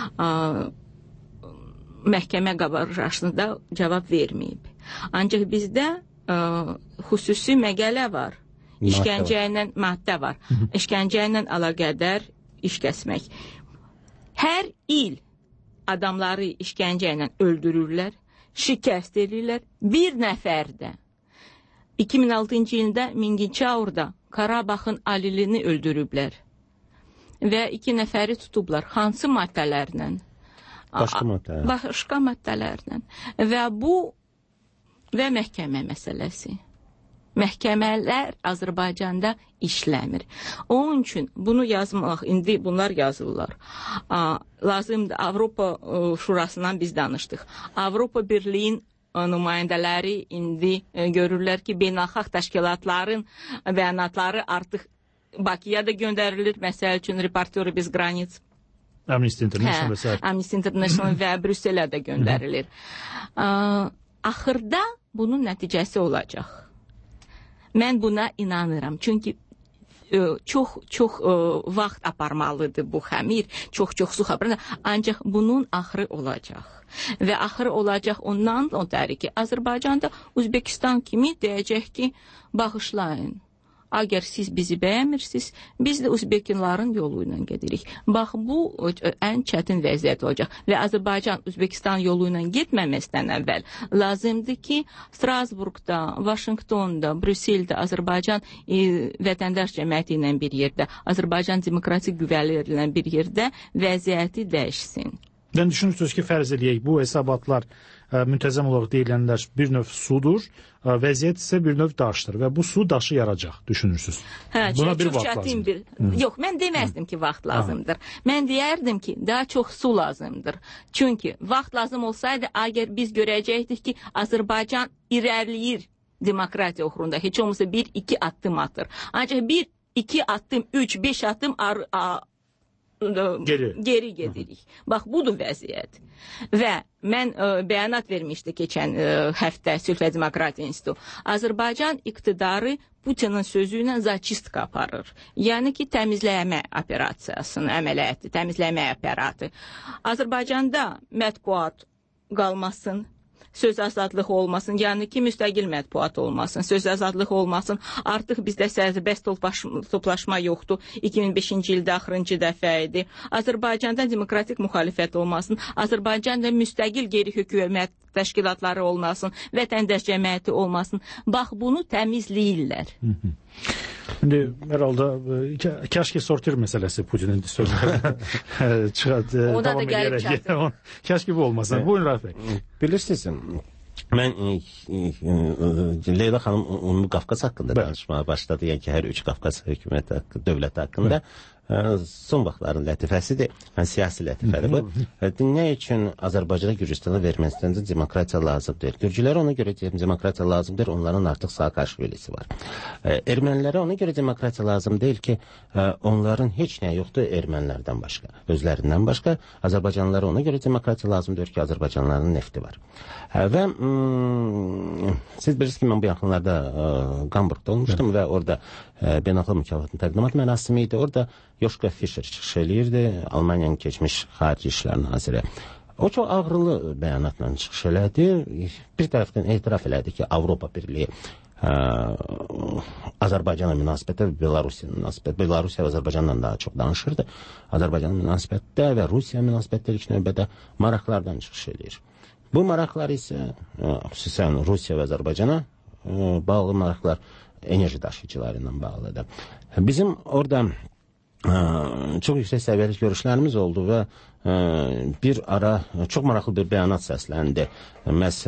məhkəmə qabarışında cavab verməyib. Ancaq bizdə xüsusi məqalə var. İşgəncə ilə maddə var. İşgəncə ilə əlaqədar iş kəsmək. Hər il adamları işgəncə ilə öldürürlər, şikəst edirlər. Bir nəfər də 2006-cı ildə Mingəçevirdə Qarabağın alilini öldürüblər. Və 2 nəfəri tutublar. Hansı maddələrlə? Başqa maddələrlə. Və bu və məhkəmə məsələsi. Məhkəmələr Azərbaycanda işləmir. Onun üçün bunu yazmaq, indi bunlar yazırlar. Lazımdır, Avropa Şurasından biz danışdıq. Avropa Birliyin nümayəndələri indi görürlər ki, beynəlxalq təşkilatların bəyanatları artıq Bakıya da göndərilir. Məsəl üçün, Reporteri Bez Granic. Amnesty International və Amnesty International və Brüsselə də göndərilir. Axırda bunun nəticəsi olacaq. Mən buna inanıram. Çünki çox vaxt aparmalıdır bu xəmir, çox su xəbərində. Ancaq bunun axırı olacaq. Və axırı olacaq ondan ötəri ki, Azərbaycanda Özbəkistan kimi deyəcək ki, bağışlayın. əgər siz bizi bəyənmirsiniz, biz də Özbekinlərin yolu ilə gedirik. Bax, bu ən çətin vəziyyət olacaq və Azərbaycan Özbekistan yolu ilə getməməsindən əvvəl lazımdır ki, Strasburqda, Vaşinqtonda, Brüsseldə Azərbaycan vətəndaş cəmiyyəti ilə bir yerdə, Azərbaycan demokratik qüvvələri ilə bir yerdə vəziyyəti dəyişsin. Yəni düşünürsünüz ki, fərz eləyək, bu hesabatlar müntəzəm olaraq deyilənlər bir növ sudur, vəziyyət isə bir növ daşdır və bu su daşı yaracaq, düşünürsünüz. Buna bir vaxt lazımdır. Yox, mən deməzdim ki, vaxt lazımdır. Mən deyərdim ki, daha çox su lazımdır. Çünki vaxt lazım olsaydı, əgər biz görəcəkdik ki, Azərbaycan irəliləyir demokratiya uğrunda, heç olmasa 1-2 addım atır. Ancaq 1-2 addım, 3-5 addım geri gedirik. Bax, budur vəziyyət. Və mən bəyanat vermişdi keçən həftə Sülh və Demokratiya İnstitutu. Azərbaycan iqtidarı Putinin sözü ilə zaçistka aparır. Yəni ki, təmizləmə operasiyasının əməliyyatı, təmizləmə aparatı. Azərbaycanda mətbuat qalmasın, söz azadlığı olmasın, yəni ki, müstəqil mətbuat olmasın, söz azadlığı olmasın, artıq bizdə sərbəst toplaşma yoxdur, 2005-ci ildə axırıncı dəfə idi. Azərbaycanda demokratik müxalifət olmasın, Azərbaycanda müstəqil qeyri-hökumət təşkilatları olmasın, vətəndaş cəmiyyəti olmasın. Bax, bunu təmizləyirlər. İndi hər halda kəşki sortir məsələsi Putinin sözləri davam edərək. Kəşki bu olmasın. Buyurun Rauf bəy. Bilirsiniz, mən Leyla xanım Ümumi Qafqaz haqqında danışmağa başladı. Yəni ki, hər üç Qafqaz hökuməti dövləti haqqında. Son vaxtların lətifəsidir. Siyasi lətifədir bu. Nə üçün Azərbaycana, Gürcüstana və Ermənistanda demokratiya lazımdır? Gürcülərə ona görə demokratiya lazımdır, onların artıq Saakashvilisi var. Ermənilərə ona görə demokratiya lazım deyil ki, onların heç nə yoxdur ermənilərdən başqa, özlərindən başqa. Azərbaycanlılara ona görə demokratiya lazımdır ki, Azərbaycanlıların nefti var. Və siz bilirsiniz ki, mən bu yaxınlarda Qamburqda olmuşdum və orada beynəlxalq mükafatın təqdimat mərasimi idi. Orada Yoşka Fischer çıxış eləyirdi, Almaniyanın keçmiş xarici işlər naziri. O çox ağrılı bəyanatla çıxış elədi. Bir tərəfdən etiraf elədi ki, Avropa Birliyi Azərbaycana münasibətdə və Belarusiya münasibətdə, Belarusiya və Azərbaycanla daha çox danışırdı. Azərbaycanın münasibətdə və Rusiya münasibətdə ilk növbədə maraqlardan çıxış eləyir. Bu maraqlar isə xüsusən Rusiya və Azərbaycana bağlı maraqlar enerji daşıyıcıları ilə bağlıdır. Bizim orada çox yüksək səviyyəli görüşlərimiz oldu və bir ara çox maraqlı bir bəyanat səsləndi. Məhz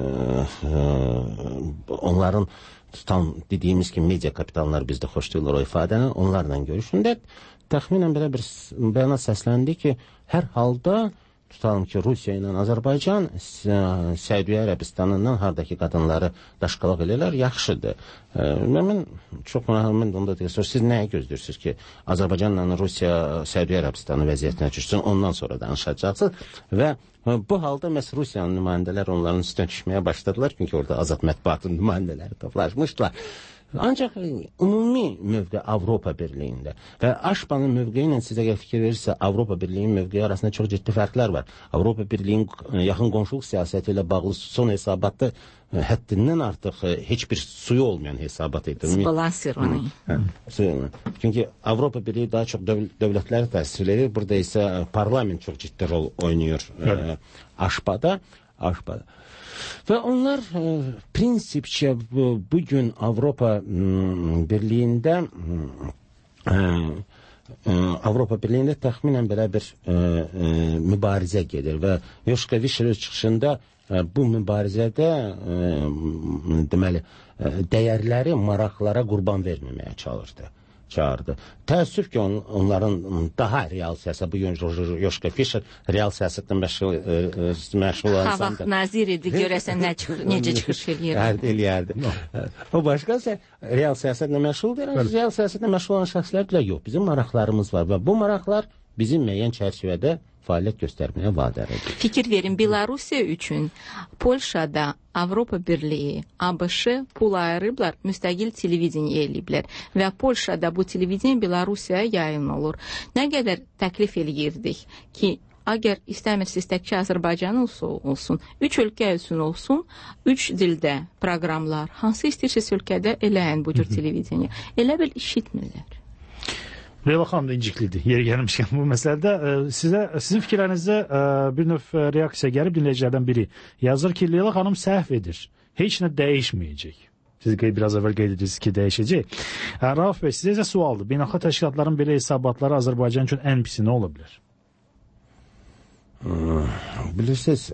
onların tutan dediyimiz kimi media kapitalları bizdə xoşlayırlar o ifadəni. Onlarla görüşündə təxminən belə bir bəyanat səsləndi ki, hər halda tutalım ki, Rusiya ilə Azərbaycan Səudiyyə Ərəbistanından hardakı qadınları daşqalaq eləyirlər, yaxşıdır. Mən çox maraqlı onda deyirəm, siz nəyə gözləyirsiniz ki, Azərbaycanla Rusiya Səudiyyə Ərəbistanı vəziyyətinə düşsün, ondan sonra danışacaqsınız və bu halda məhz Rusiyanın nümayəndələr onların üstünə düşməyə başladılar, çünki orada azad mətbuatın nümayəndələri toplaşmışdılar. Ancaq ümumi mövqe Avropa Birliyində və Aşpanın mövqeyi ilə sizə fikir verirsə, Avropa Birliyinin mövqeyi arasında çox ciddi fərqlər var. Avropa Birliyinin yaxın qonşuluq siyasəti ilə bağlı son hesabatda həddindən artıq heç bir suyu olmayan hesabat edilir. Zbalansirованный. Çünki Avropa Birliyi daha çox dövlətləri təsvir edir. Burada isə parlament çox ciddi rol oynayır Aşpada. Və onlar prinsipçə bugün Avropa Birliyində təxminən belə bir mübarizə gedir və Yoşka Fischer öz çıxışında bu mübarizədə deməli dəyərləri maraqlara qurban verməməyə çağırdı. Təəssüf ki, onların daha real siyasət, bugün Yoşka Fischer real siyasətlə məşğul olan vaxt nazir idi, görəsən necə çıxış eləyərdi. O başqa real siyasətlə məşğuldur, real siyasətlə məşğul olan şəxslər bilə yox. Bizim maraqlarımız var və bu maraqlar bizim müəyyən çərçivədə fəaliyyət göstərməyə vadar edir. Fikir verin, Belarusiya üçün Polşada Avropa Birliyi, ABŞ pul ayırıblar, müstəqil televiziyya eləyiblər və Polşada bu televiziyya Belarusiyaya yayın olur. Nə qədər təklif eləyirdik ki, əgər istəmirsiniz təkcə Azərbaycan olsun, 3 ölkə üçün olsun, 3 dildə proqramlar, hansı istəyirsiniz ölkədə eləyin bu cür televiziya. Elə bil işitmirlər. Leyla xanım da inciklidir, yeri gəlmişkən bu məsələdə. Sizin fikirlərinizdə bir növ reaksiya gəlib dinləyicilərdən biri yazır ki, Leyla xanım səhv edir, heç nə dəyişməyəcək. Siz biraz əvvəl qeyd edirsiniz ki, dəyişəcək. Rauf bəy, sizə isə sualdır. Beynəlxalq təşkilatların belə hesabatları Azərbaycan üçün ən pisi nə ola bilər? Bilirsiniz,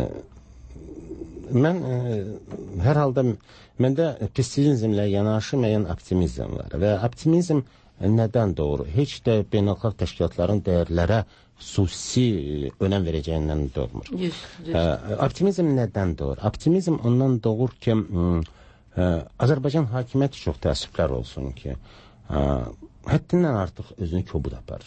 mən hər halda məndə pessimizmlə yanaşı müəyyən optimizm var və optimizm nədən doğru? Heç də beynəlxalq təşkilatların dəyərlərə xüsusi önəm verəcəyindən doğmur. Optimizm nədən doğru? Optimizm ondan doğur ki, Azərbaycan hakimiyyəti çox təəssüflər olsun ki, həddindən artıq özünü kobud aparır.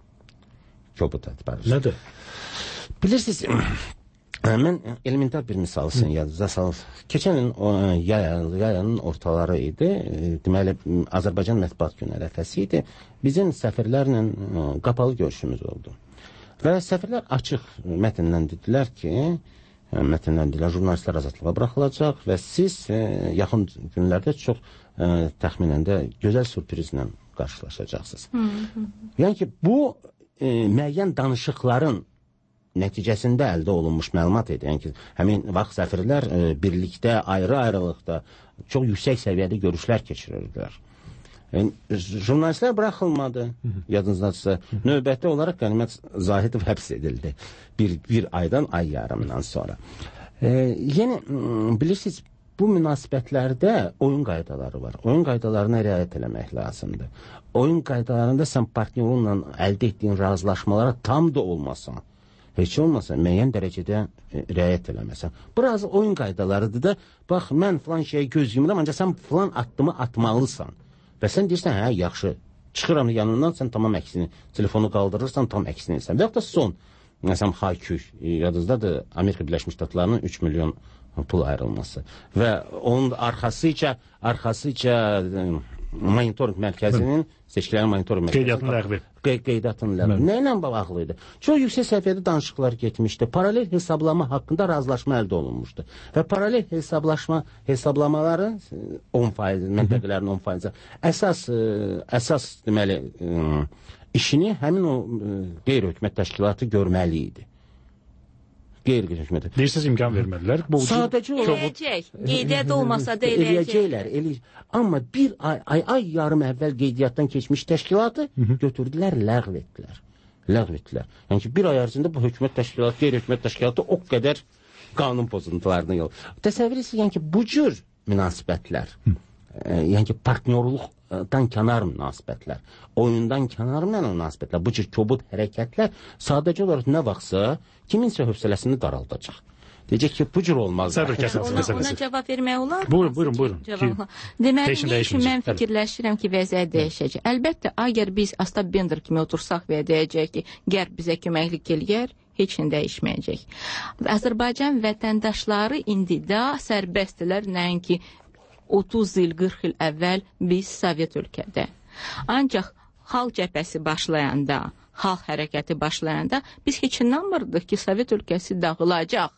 Nədir? Bilirsiniz, mən elementar bir misal sizin yadınıza salın. Keçən il yayının ortaları idi. Deməli, Azərbaycan mətbuat günü ərəfəsi idi. Bizim səfirlərlə qapalı görüşümüz oldu. Və səfirlər açıq mətndən dedilər ki, jurnalistlər azadlığa buraxılacaq və siz yaxın günlərdə çox təxminən də gözəl sürprizlə qarşılaşacaqsınız. Yəni ki, bu müəyyən danışıqların nəticəsində əldə olunmuş məlumat idi. Yəni ki, həmin vaxt səfirlər birlikdə, ayrı-ayrılıqda çox yüksək səviyyədə görüşlər keçirirdilər. Jurnalistlər buraxılmadı, yadınızdadırsa. Növbəti olaraq Qənimət Zahidov həbs edildi bir aydan, ay yarımdan sonra. Yəni, bilirsiniz, bu münasibətlərdə oyun qaydaları var. Oyun qaydalarına riayət eləmək lazımdır. Oyun qaydalarında sən partnyorunla əldə etdiyin razılaşmalara tam da olmasan, heç olmasa müəyyən dərəcədə riayət eləməsən. Biraz oyun qaydalarıdır da, bax, mən filan şeyə göz yumuram, ancaq sən filan addımı atmalısan. Və sən deyirsən, hə, yaxşı, çıxıram yanından, sən tamam əksini, telefonu qaldırırsan, tam əksini edirsən. Və yaxud da son, məsələn, Haykü, yadınızdadır, Amerika Birləşmiş Ştatlarının 3 milyon pul ayrılması. Və onun arxasıca monitoring mərkəzinin, seçkilərin monitoring mərkəzinin qeydiyyatının ləğvi. Nə ilə bağlı idi? Çox yüksək səviyyədə danışıqlar getmişdi. Paralel hesablama haqqında razılaşma əldə olunmuşdu. Və paralel hesablamaların 10%, məntəqələrin 10% əsas deməli, işini həmin o qeyri-hökumət təşkilatı görməli idi. Deyirsiniz, imkan vermədilər. Sadəcə eləyəcək. Qeydiyyat olmasa da eləyəcəklər. Amma bir ay yarım əvvəl qeydiyyatdan keçmiş təşkilatı götürdülər, ləğv etdilər. Yəni ki, bir ay ərzində bu hökumət təşkilatı, qeyri-hökumət təşkilatı o qədər qanun pozuntularına yol. Təsəvvür edirsiniz, yəni ki, bu cür münasibətlər, yəni ki, partnyorluqdan kənar münasibətlər, oyundan kənar münasibətlər, bu cür kobud hərəkətlər sadəcə olaraq nə vaxtsa kiminsə hövsələsini daraldacaq. Deyəcək ki, bu cür olmaz. Ona cavab vermək olar? Buyurun. Deməli, nə üçün mən fikirləşirəm ki, vəziyyət dəyişəcək? Əlbəttə, əgər biz Astap Bender kimi otursaq və deyəcək ki, Qərb bizə köməklik eləyər, heç nə dəyişməyəcək. Azərbaycan vətəndaşları indi də sərbəstdirlər, nəinki 30 il, 40 il əvvəl biz Sovet ölkədə. Ancaq xalq cəbhəsi başlayanda, xalq hərəkəti başlayanda biz heç inanmırdıq ki, Sovet ölkəsi dağılacaq.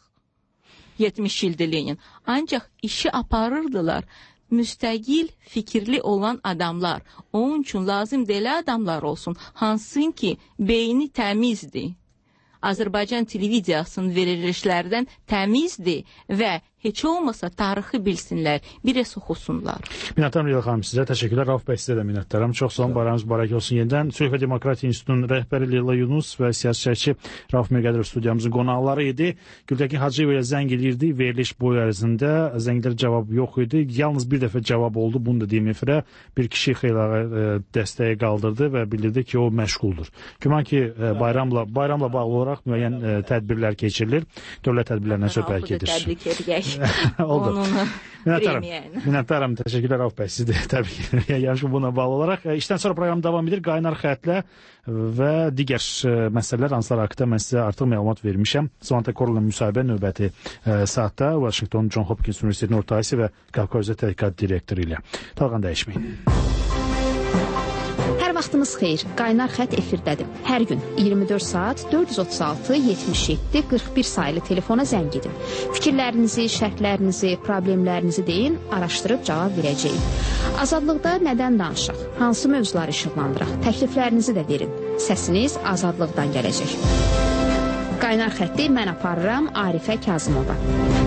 70 ildir Lenin. Ancaq işi aparırdılar müstəqil fikirli olan adamlar. Onun üçün lazım deyil adamlar olsun. Hansın ki, beyni təmizdir. Azərbaycan televiziyasının verilişlərdən təmizdir və heç olmasa tarixi bilsinlər, birəs oxusunlar. Minnətdaram Leyla xanım, sizə təşəkkürlər. Rauf bəy, sizə də minnətdaram. Çox sağ olun, bayramınız mübarək olsun yenidən. Sülh və Demokratiya İnstitutunun rəhbəri Leyla Yunus və siyasətçi Rauf Mirqədirov studiyamızın qonaqları idi. Gültəkin Hacıyev ilə zəng edirdi, veriliş boyu ərzində zənglər cavab yox idi. Yalnız bir dəfə cavab oldu, bunu da deyim efirə. Bir kişi xeyli dəstəyi qaldırdı və bildirdi ki, o məşğuldur. Güman ki, bayramla bağlı olaraq müəyyən tədbirlər keçirilir. Dövlət tədbirlərindən söhbət gedir. Oldu. Minnətdaram. Təşəkkürlər Rauf bəy. Siz də təbrik edirik. Yəni buna bağlı olaraq işdən sonra proqram davam edir. Qaynar xətlə və digər məsələlər, hansılar haqqında mən sizə artıq məlumat vermişəm. Samantha Korla müsahibə növbəti saatda Washington John Hopkins Universitetinin Orta Asiya və Qafqaz üzrə tədqiqat direktoru ilə. Talğan dəyişməyin. Hər vaxtınız xeyir. Qaynar xətt efirdədir. Hər gün 24 saat 436 77 41 saylı telefona zəng edin. Fikirlərinizi, şərtlərinizi, problemlərinizi deyin, araşdırıb cavab verəcəyik. Azadlıqda nədən danışaq? Hansı mövzuları işıqlandıraq? Təkliflərinizi də verin. Səsiniz azadlıqdan gələcək. Qaynar xətti mən aparıram Arifə Kazımova.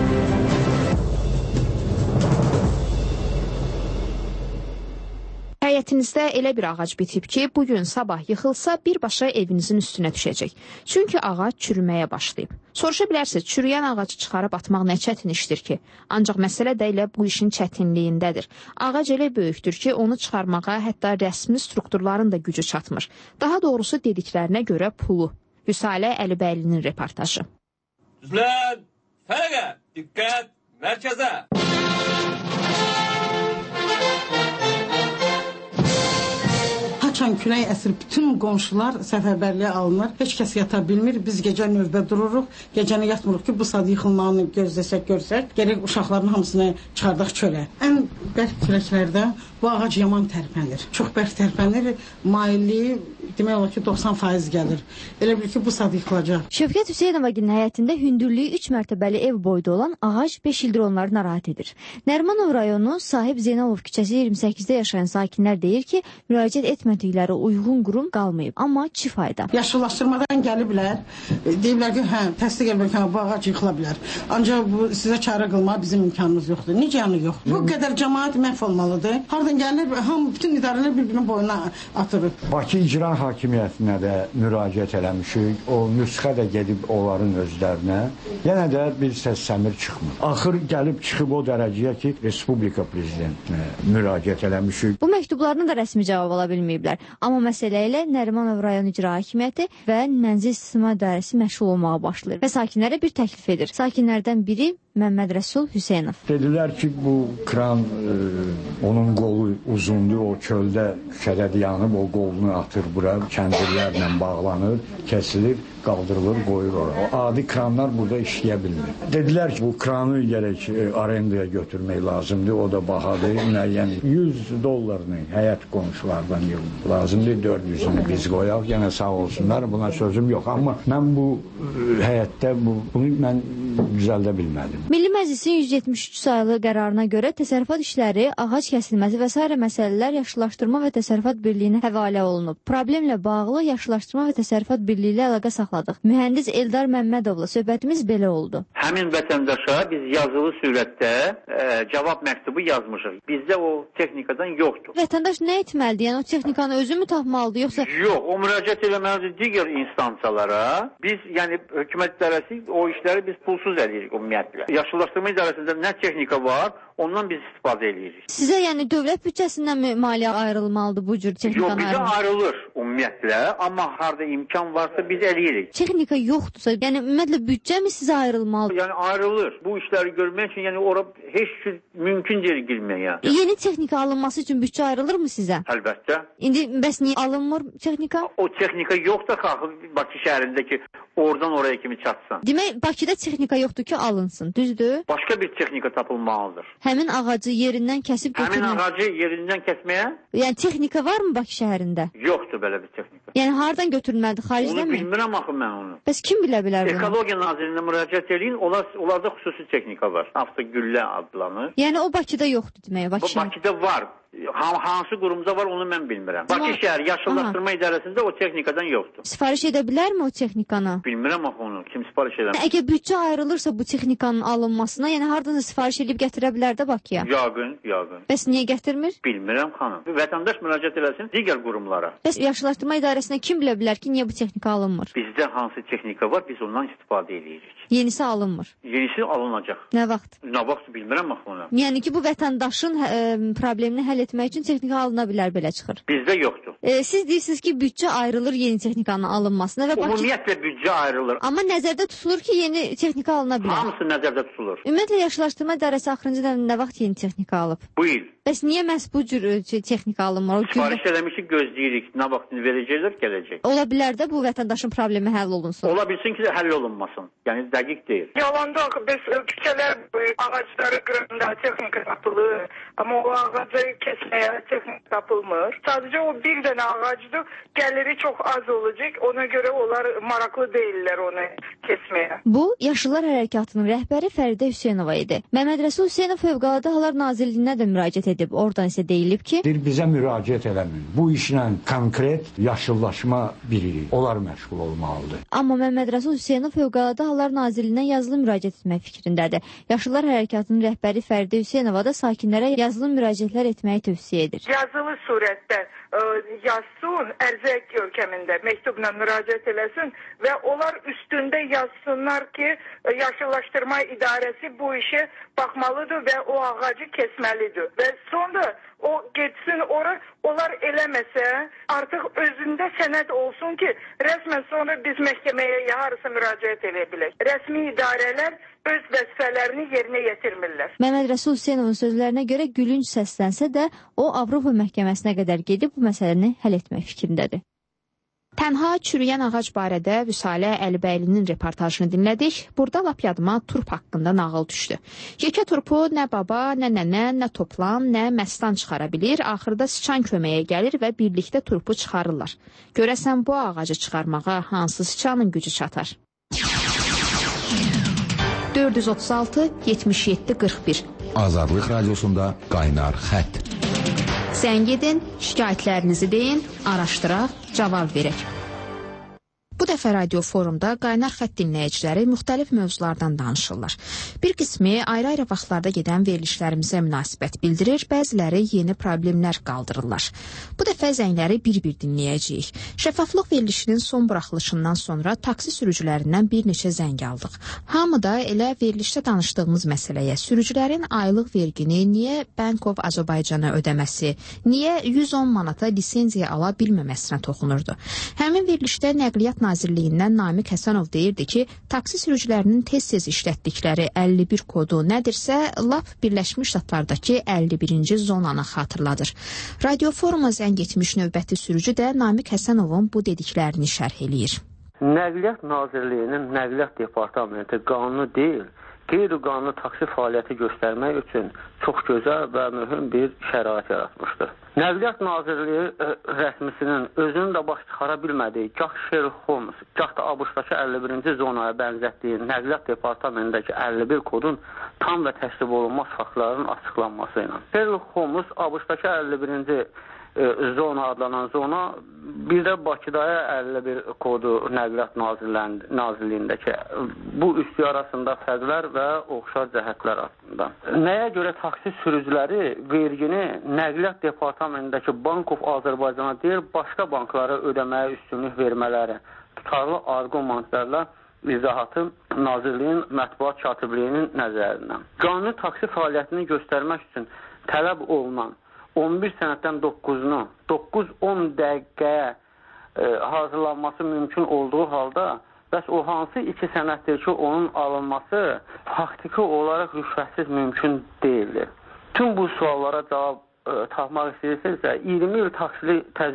Həyətinizdə elə bir ağac bitib ki, bugün sabah yıxılsa birbaşa evinizin üstünə düşəcək. Çünki ağac çürüməyə başlayıb. Soruşa bilərsiniz, çürüyən ağacı çıxarıb atmaq nə çətin işdir ki? Ancaq məsələ də elə bu işin çətinliyindədir. Ağac elə böyükdür ki, onu çıxarmağa hətta rəsmi strukturların da gücü çatmır. Daha doğrusu dediklərinə görə pulu. Hüsalə Əlibəylinin reportajı. Düzlən, fərəqə, diqqət, mərkəzə. Haçan külək əsir, bütün qonşular səfərbərliyə alınır. Heç kəs yata bilmir. Biz gecə növbə dururuq. Gecəni yatmırıq ki, bu saat yıxılmağını görsək, gərək uşaqların hamısını çıxardaq çölə. Ən bərk küləklərdə bu ağac yaman tərpənir. Çox bərk tərpənir. Mailliyi demək olar ki 90% gəlir. Elə bil ki bu saat yıxılacaq. Şövkət Hüseynovagilin həyətində hündürlüyü 3 mərtəbəli ev boyda olan ağac 5 ildir onları narahat edir. Nərimanov rayonu sahib Zeynalov küçəsi 28-də yaşayan sakinlər deyir ki, müraciət etmədikləri uyğun qurum qalmayıb, amma kifayda. Yaşıllaşdırmadan gəliblər. Deyirlər ki, hə, təsdiq edilmək ki, bu ağac yıxıla bilər. Ancaq bu sizə çarə qılmağa bizim imkanımız yoxdur. Necə yanı yox? Bu qədər cəmaət məhv olmalıdır. Hardan gəlir? Hamı bütün idarələr bir-birinin boyuna atır. Bakı İcra Hakimiyyətinə də müraciət eləmişik. O nüsxə də gedib onların özlərinə. Yenə də bir səs-səmir çıxmır. Axır gəlib çıxıb o dərəcəyə ki, Respublika Prezidentinə müraciət eləmişik. Bu məktublarına da rəsmi cavab ala bilməyiblər. Amma məsələ ilə Nərimanov rayon İcra Hakimiyyəti və Mənzil İstismar İdarəsi məşğul olmağa başlayır və sakinlərə bir təklif edir. Sakinlərdən biri Məmməd Rəsul Hüseynov. Dedilər ki, bu kran onun qolu uzundur, o çöldə küçədə dayanıb, o qolunu atır bura, kəndirlərlə bağlanır, kəsilir, qaldırılır, qoyur ora. O adi kranlar burada işləyə bilmir. Dedilər ki, bu kranı gərək arendaya götürmək lazımdır, o da bahadır, müəyyən $100 həyət qonşulardan lazımdır, 400-ünü biz qoyaq, yenə sağ olsunlar, buna sözüm yox. Amma mən bu həyətdə bunu mən düzəldə bilmədim. Milli Məclisin 173 sayılı qərarına görə təsərrüfat işləri, ağac kəsilməsi və s. məsələlər Yaşıllaşdırma və Təsərrüfat Birliyinə həvalə olunub. Problemlə bağlı Yaşıllaşdırma və Təsərrüfat Birliyi ilə əlaqə saxladıq. Mühəndis Eldar Məmmədovla söhbətimiz belə oldu. Həmin vətəndaşa biz yazılı surətdə cavab məktubu yazmışıq. Bizdə o texnikadan yoxdur. Vətəndaş nə etməlidir? Yəni o texnikanı özü mü tapmalıdır, yoxsa? Yox, o müraciət eləməlidir digər instansiyalara. Biz, yəni hökumət idarəsi o işləri biz pulsuz eləyirik ümumiyyətlə. Yaşıllaşdırma idarəsində nə texnika var, ondan biz istifadə edirik. Sizə yəni dövlət büdcəsindən mi maliyyə ayrılmalıdır bu cür texnikanı? Yox, bizə ayrılır ümumiyyətlə, amma harda imkan varsa biz eləyirik. Texnika yoxdursa, yəni ümumiyyətlə büdcə mi sizə ayrılmalıdır? Yəni ayrılır. Bu işləri görmək üçün, yəni ora heç cür mümkün deyil girməyə. Yeni texnika alınması üçün büdcə ayrılır mı sizə? Əlbəttə. İndi bəs niyə alınmır texnika? O texnika yoxdur axı Bakı şəhərindəki oradan oraya kimi çatsın. Demək Bakıda texnika yoxdur ki, alınsın, düzdür? Başqa bir texnika tapılmalıdır. Həmin ağacı yerindən kəsib götürmək. Həmin ağacı yerindən kəsməyə? Yəni texnika varmı Bakı şəhərində? Yoxdur belə bir texnika. Yəni hardan götürülməlidir, xaricdən mi? Onu bilmirəm axı mən onu. Bəs kim bilə bilər bunu? Ekologiya Nazirinə müraciət eləyin, onlarda xüsusi texnika var. Avtogüllə adlanır. Yəni o Bakıda yoxdur demək, Bakı şəhərində. Bakıda var. Hansı qurumda var onu mən bilmirəm. Bakı şəhər Yaşıllaşdırma İdarəsində o texnikadan yoxdur. Sifariş edə bilərmi o texnikanı? Bilmirəm axı onu. Kim sifariş edər? Əgər büdcə ayrılırsa bu texnikanın alınmasına, yəni hardan da sifariş edib gətirə bilər də Bakıya? Yaqın. Bəs niyə gətirmir? Bilmirəm xanım. Vətəndaş müraciət eləsin digər qurumlara. Bəs Yaşıllaşdırma İdarəsinə kim bilə bilər ki, niyə bu texnika alınmır? Bizdə hansı texnika var, biz ondan istifadə edirik. Yenisi alınmır. Yenisi alınacaq. Nə vaxt? Nə vaxt bilmirəm axı onu. Yəni ki, bu vətəndaşın problemini həll etmək üçün texnika alına bilər, belə çıxır. Bizdə yoxdur. Siz deyirsiniz ki, büdcə ayrılır yeni texnikanın alınmasına və ümumiyyətlə büdcə ayrılır. Amma nəzərdə tutulur ki, yeni texnika alına bilər. Hamısı nəzərdə tutulur. Ümumiyyətlə Yaşıllaşdırma İdarəsi axırıncı nə vaxt yeni texnika alıb? Bu il. Bəs niyə məhz bu cür texnika alınmır? Sifariş eləmişik, gözləyirik. Nə vaxtını verəcəklər, gələcək. Ola bilər də bu vətəndaşın problemi həll olunsun. Ola bilsin ki, həll olunmasın. Yəni dəqiq deyil. Yalanda biz küçələr ağacları qırında texnika satılır. Amma o ağacı kesmeye texnik tapılmır. Sadece o bir tane ağacdır. Geliri çok az olacak. Ona göre onlar maraqlı değiller onu kesmeye. Bu, Yaşlılar Hərəkatının rəhbəri Fəridə Hüseynova idi. Məmməd Rəsul Hüseynov Fövqəladə Hallar Nazirliyinə də müraciət edib. Oradan isə deyilib ki, bizə müraciət eləmin. Bu işlə konkret yaşıllaşma biri. Onlar məşğul olmalıdır. Amma Məmməd Rəsul Hüseynov Fövqəladə Hallar Nazirliyinə yazılı müraciət etmək fikrindədir. Yaşlılar Hərəkatının rəhbəri Fəridə Hüseynova da sakinlərə yazılı müraciətlər etməyi tövsiyə edir. Yazılı surətdə yazsın, ərizə görkəmində məktubla müraciət eləsin və onlar üstündə yazsınlar ki, yaşıllaşdırma idarəsi bu işə baxmalıdır və o ağacı kesməlidir. Və sonra o getsin ora, onlar eləməsə artıq özündə sənəd olsun ki, rəsmən sonra biz məhkəməyə yarısı müraciət edə bilək. Rəsmi idarələr öz vəzifələrini yerinə yetirmirlər. Məmməd Rəsul Hüseynovun sözlərinə görə gülünc səslənsə də, o Avropa məhkəməsinə qədər gedib bu məsələni həll etmək fikrindədir. Tənha çürüyən ağac barədə Vüsalə Əlibəylinin reportajını dinlədik. Burada lap yadıma turp haqqında nağıl düşdü. Yekə turpu nə baba, nə nənə, nə toplan, nə məstan çıxara bilir. Axırda sıçan köməyə gəlir və birlikdə turpu çıxarırlar. Görəsən bu ağacı çıxarmağa hansı sıçanın gücü çatar? 436 77 41 Azadlıq Radiosunda Qaynar Xətt. Zəng edin, şikayətlərinizi deyin, araşdıraq, cavab verək. Bu dəfə radio forumda Qaynar Xətt dinləyiciləri müxtəlif mövzulardan danışırlar. Bir qismi ayrı-ayrı vaxtlarda gedən verilişlərimizə münasibət bildirir, bəziləri yeni problemlər qaldırırlar. Bu dəfə zəngləri bir-bir dinləyəcəyik. Şəffaflıq verilişinin son buraxılışından sonra taksi sürücülərindən bir neçə zəng aldıq. Hamı da elə verilişdə danışdığımız məsələyə, sürücülərin aylıq vergini niyə Bank of Azərbaycana ödəməsi, niyə 110 manata lisenziya ala bilməməsinə toxunurdu. Həmin verilişdə Nəqliyyat Nazirliyindən Namiq Həsənov deyirdi ki, taksi sürücülərinin tez-tez işlətdikləri 51 kodu nədirsə, lap Birləşmiş Ştatlardakı 51-ci zonanı xatırladır. Radio foruma zəng etmiş növbəti sürücü də Namiq Həsənovun bu dediklərini şərh eləyir. Nəqliyyat Nazirliyinin Nəqliyyat Departamenti qanunu deyil, qeyri-qanuni taksi fəaliyyəti göstərmək üçün çox gözəl və mühüm bir şərait yaratmışdır. Nəqliyyat Nazirliyi rəsmisinin özünün də baş çıxara bilmədiyi, gah Sherlock Holmes, gah da ABŞ-dakı 51-ci zonaya bənzətdiyi Nəqliyyat Departamentindəki 51 kodun tam və təsdiq olunmaz faktlarının açıqlanması ilə. Sherlock Holmes ABŞ-dakı 51-ci zona adlanan zona, bir də Bakıdaya 51 kodu Nəqliyyat Nazirliyindəki bu üstü arasında fərqlər və oxşar cəhətlər haqqında. Nəyə görə taksi sürücüləri vergini Nəqliyyat Departamentindəki Bank of Azərbaycana deyil, başqa banklara ödəməyə üstünlük vermələri tutarlı arqumentlərlə izahatı Nazirliyin mətbuat katibliyinin nəzərindən. Qanuni taksi fəaliyyətini göstərmək üçün tələb olunan 11 sənəddən 9-unu 9-10 dəqiqəyə hazırlanması mümkün olduğu halda, bəs o hansı 2 sənəddir ki, onun alınması faktiki olaraq rüşvətsiz mümkün deyildir. Tüm bu suallara cavab tapmaq istəyirsinizsə, 20 il taksi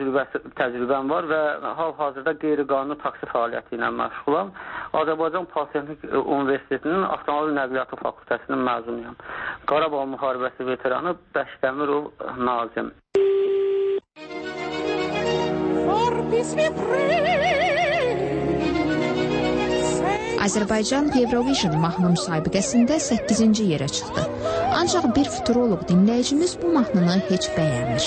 təcrübəm var və hal-hazırda qeyri-qanuni taksi fəaliyyəti ilə məşğulam. Azərbaycan Politexnik Universitetinin Avtomobil Nəqliyyatı Fakültəsinin məzunuyam. Qarabağ müharibəsi veteranı Bəşdəmirov Nazim. Azərbaycan Eurovision mahnı müsabiqəsində 8-ci yerə çıxdı. Ancaq bir futuroloq dinləyicimiz bu mahnını heç bəyənmir.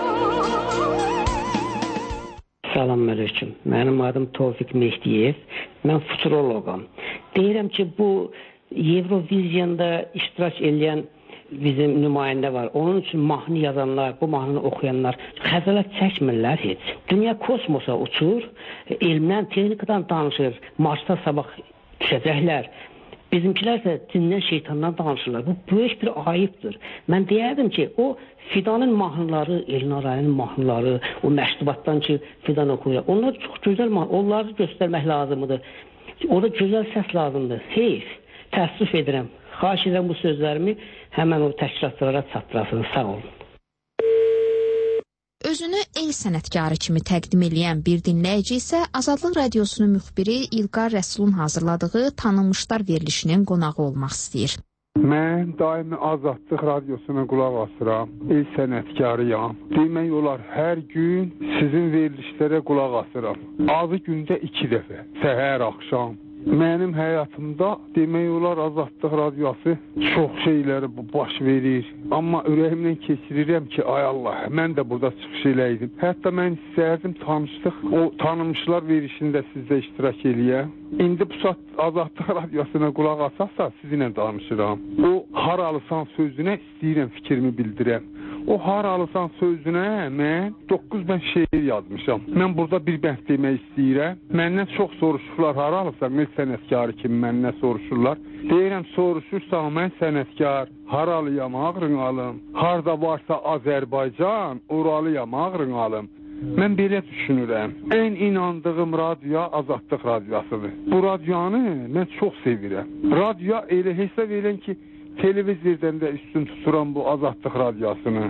Salam əleykum. Mənim adım Tofiq Mehdiyev. Mən futuroloqam. Deyirəm ki, bu Eurovisionda iştirak edən bizim nümayəndə var. Onun üçün mahnı yazanlar, bu mahnını oxuyanlar xəcalət çəkmirlər heç. Dünya kosmosa uçur, elmdən, texnikadan danışır, Marsda sabah düşəcəklər. Bizimkilər isə cindən, şeytandan danışırlar. Bu böyük bir ayıbdır. Mən deyərdim ki, o Fidanın mahnıları, Elnarayın mahnıları, o məştubatdan ki, Fidan oxuyur. Onlar çox gözəl mahnılar, onları göstərmək lazımdır. Orada gözəl səs lazımdır. Heyf, təəssüf edirəm. Xahiş edirəm bu sözlərimi həmən o təşkilatçılara çatdırasınız. Sağ olun. Özünü el sənətkarı kimi təqdim edən bir dinləyici isə Azadlıq Radiosunun müxbiri İlqar Rəsulun hazırladığı Tanınmışlar verilişinin qonağı olmaq istəyir. Mən daimi Azadlıq radiosuna qulaq asıram, el sənətkarıyam. Demək olar, hər gün sizin verilişlərə qulaq asıram. Azı gündə 2 dəfə, səhər, axşam. Mənim həyatımda demək olar Azadlıq radiosu çox şeyləri baş verir. Amma ürəyimdən keçirirəm ki, ay Allah, mən də burada çıxış eləydim. Hətta mən istərdim tanışlıq, o tanımışlar verişində sizdə iştirak eləyəm. İndi bu saat Azadlıq radiosuna qulaq asarsa sizinlə danışıram. O haralısan sözünə istəyirəm fikrimi bildirəm. O haralısan sözünə mən 9 bənd şeir yazmışam. Mən burada bir bənd demək istəyirəm. Məndən çox soruşurlar, haralısan, mən sənətkarı kimi məndən soruşurlar. Deyirəm, soruşursan, mən sənətkar, haralıyam, ağrın alım. Harda varsa Azərbaycan, oralıyam, ağrın alım. Mən belə düşünürəm. Ən inandığım radyo Azadlıq radiosudur. Bu radionu mən çox sevirəm. Radio elə hesab elən ki, televizordan da üstün tuturam bu Azadlıq radiosunu.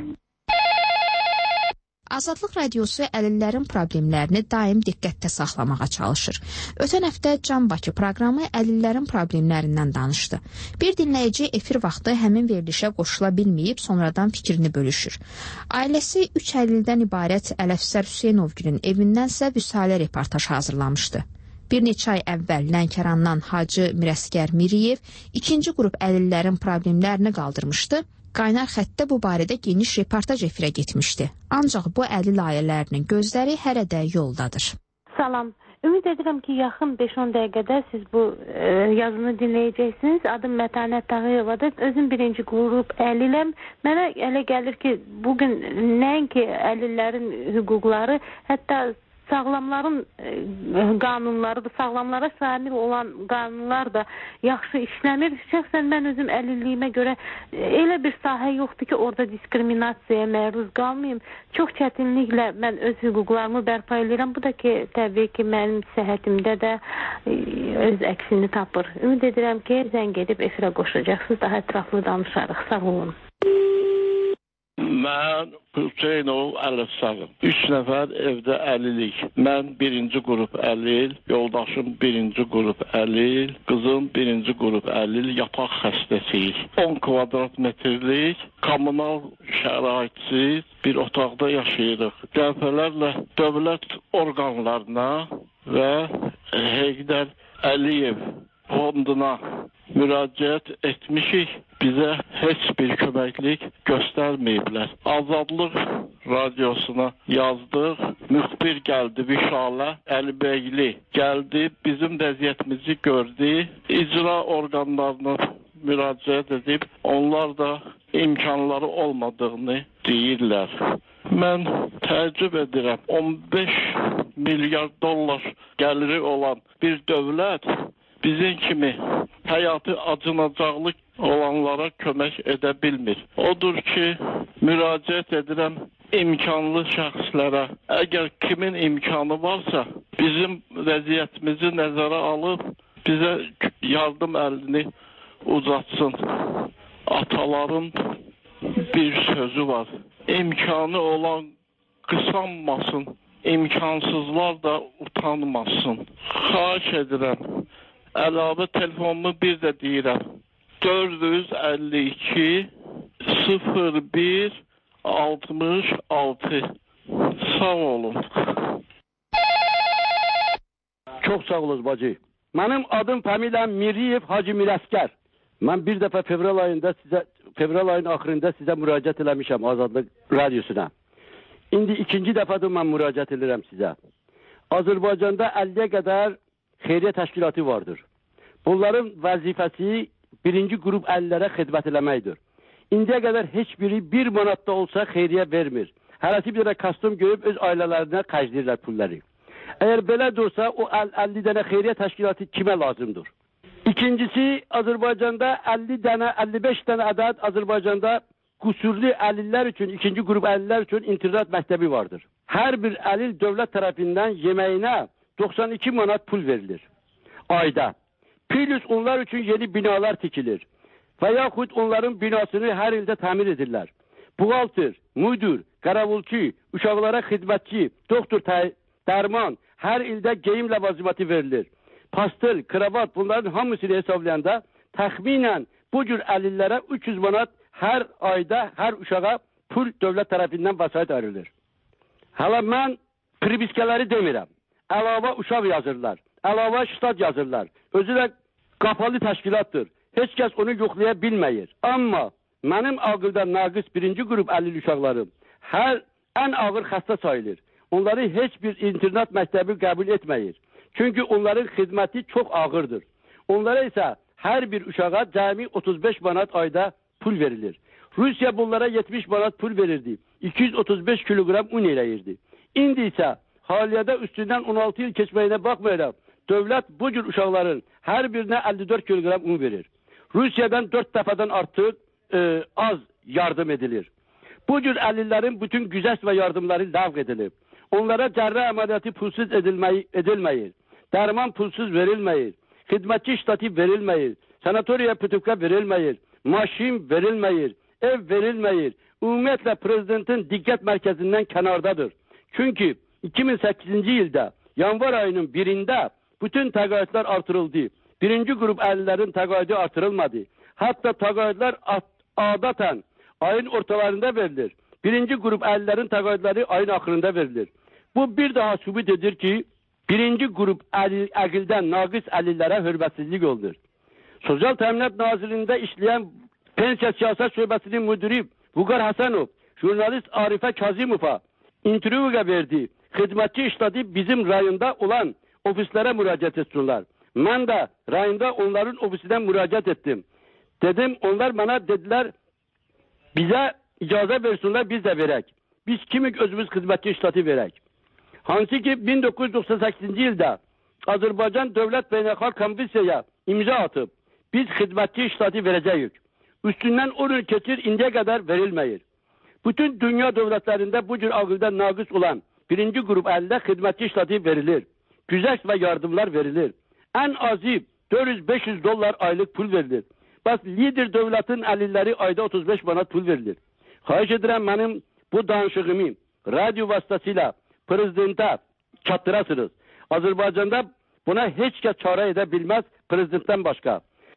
Azadlıq radiosu əlillərin problemlərini daim diqqətdə saxlamağa çalışır. Ötən həftə Can Bakı proqramı əlillərin problemlərindən danışdı. Bir dinləyici efir vaxtı həmin verilişə qoşula bilməyib, sonradan fikrini bölüşür. Ailəsi 3 əlildən ibarət Ələfsər Hüseynovgilin evindənsə vüsalə reportaj hazırlamışdı. Bir neçə ay əvvəl Lənkərandan Hacı Mirəskər Miriyev ikinci qrup əlillərin problemlərini qaldırmışdı. Qaynar xəttdə bu barədə geniş reportaj efirə getmişdi. Ancaq bu əlil ailələrinin gözləri hələ də yoldadır. Salam. Ümid edirəm ki, yaxın 5-10 dəqiqədə siz bu yazını dinləyəcəksiniz. Adım Mətanət Tağıyevadır. Özüm birinci qrup əliləm. Mənə elə gəlir ki, bugün nəinki əlillərin hüquqları, hətta sağlamların qanunları da, sağlamlara şamil olan qanunlar da yaxşı işləmir. Şəxsən mən özüm əlilliyimə görə elə bir sahə yoxdur ki, orada diskriminasiyaya məruz qalmayayım. Çox çətinliklə mən öz hüquqlarımı bərpa edirəm. Bu da ki, təbii ki, mənim səhhətimdə də öz əksini tapır. Ümid edirəm ki, zəng edib efirə qoşacaqsınız, daha ətraflı danışarıq. Sağ olun. Mən Hüseynov Ələfsərim. 3 nəfər evdə əlillik. Mən birinci qrup əlil, yoldaşım birinci qrup əlil, qızım birinci qrup əlil, yataq xəstəsiyik. 10 kvadrat metrlik, kommunal şəraitsiz bir otaqda yaşayırıq. Dəfələrlə dövlət orqanlarına və Heydər Əliyev fonduna müraciət etmişik, bizə heç bir köməklik göstərməyiblər. Azadlıq radiosuna yazdıq, müxbir gəldi, Vişalə Əlibəyli gəldi, bizim vəziyyətimizi gördü, icra orqanlarına müraciət edib, onlar da imkanları olmadığını deyirlər. Mən təəccüb edirəm, 15 milyard dollar gəliri olan bir dövlət bizim kimi həyatı acınacaqlıq olanlara kömək edə bilmir. Odur ki, müraciət edirəm imkanlı şəxslərə. Əgər kimin imkanı varsa, bizim vəziyyətimizi nəzərə alıb, bizə yardım əlini uzatsın. Ataların bir sözü var. İmkanı olan qısanmasın, imkansızlar da utanmasın. Xahiş edirəm. Əlavə telefonumu bir də deyirəm. 452 01 66. Sağ olun. Çox sağ olun bacı. Mənim adım familiyam Miriyev Hacı Mirəskər. Mən bir dəfə fevral ayının axırında sizə müraciət eləmişəm Azadlıq radiosuna. İndi ikinci dəfədir mən müraciət edirəm sizə. Azərbaycanda 50-yə qədər xeyriyyə təşkilatı vardır. Bunların vəzifəsi birinci qrup əlillərə xidmət eləməkdir. İndiyə qədər heç biri 1 manat da olsa xeyriyyə vermir. Hərəsi bir dənə kostyum geyib öz ailələrinə xərcləyirlər pulları. Əgər belə dursa, o 50 dənə xeyriyyə təşkilatı kimə lazımdır? İkincisi, Azərbaycanda 50 dənə, 55 dənə ədəd Azərbaycanda qüsurlu əlillər üçün, ikinci qrup əlillər üçün internet məktəbi vardır. Hər bir əlil dövlət tərəfindən yeməyinə 92 manat pul verilir ayda. Plus onlar üçün yeni binalar tikilir və yaxud onların binasını hər ildə təmir edirlər. Buğaltır, müdür, qaravulçu, uşaqlara xidmətçi, doktor, dərman hər ildə geyim ləvazimatı verilir. Pastır, kravat bunların hamısını hesablayanda təxminən bu cür əlillərə 300 manat hər ayda, hər uşağa pul dövlət tərəfindən vəsait ayrılır. Hələ mən priviskələri demirəm. Əlavə uşaq yazırlar, əlavə ştat yazırlar. Özü də qapalı təşkilatdır. Heç kəs onu yoxlaya bilməyir. Amma mənim ağılda naqis birinci qrup əlil uşaqlarım ən ağır xəstə sayılır. Onları heç bir internat məktəbi qəbul etməyir. Çünki onların xidməti çox ağırdır. Onlara isə hər bir uşağa cəmi 35 manat ayda pul verilir. Rusiya bunlara 70 manat pul verirdi. 235 kilogram un eləyirdi. İndi isə haliyyədə üstündən 16 il keçməyinə baxmayaraq, dövlət bu cür uşaqların hər birinə 54 kilogram un verir. Rusiyadan 4 dəfədən artıq az yardım edilir. Bu cür əlillərin bütün güzəşt və yardımları ləğv edilib. Onlara cərrə əməliyyatı pulsuz edilməyir. Dərman pulsuz verilməyir. Xidmətçi ştativ verilməyir. Sanatoriya pütüqə verilməyir. Maşin verilməyir. Ev verilməyir. Ümumiyyətlə prezidentin diqqət mərkəzindən kənardadır. Çünki 2008-ci ildə yanvar ayının 1-də bütün təqaüdlər artırıldı. Birinci qrup əlillərin təqaüdü artırılmadı. Hətta təqaüdlər adətən ayın ortalarında verilir. Birinci qrup əlillərin təqaüdləri ayın axırında verilir. Bu bir daha sübut edir ki, birinci qrup əqildən naqis əlillərə hörmətsizlik olur. Sosial Təminat Nazirliyində işləyən Pensiya Siyasət Şöbəsinin müdiri Vüqar Həsənov, jurnalist Arifə Kazimova intervyuya verdi. Xidmətçi işlədi bizim rayonda olan ofislərə müraciət etsinlər. Mən də rayonda onların ofisindən müraciət etdim. Dedim, onlar mənə dedilər, bizə icazə versinlər, biz də verək. Biz kimik özümüz xidmətçi işləti verək. Hansı ki 1998-ci ildə Azərbaycan Dövlət Beynəlxalq Konvensiyaya imza atıb, biz xidmətçi işləti verəcəyik. Üstündən 10 il keçir, indiyə qədər verilməyir. Bütün dünya dövlətlərində bu cür ağılda naqis olan birinci qrup əlildə xidmətçi işləti verilir. Güzəşt və yardımlar verilir. Ən azı 400-500 dollar aylıq pul verilir. Bəs lider dövlətin əlilləri ayda 35 manat pul verilir. Xahiş edirəm mənim bu danışığımı radyo vasıtasıyla prezidentə çatdırasınız. Azərbaycanda buna heç kəs çarə edə bilməz prezidentdən başqa.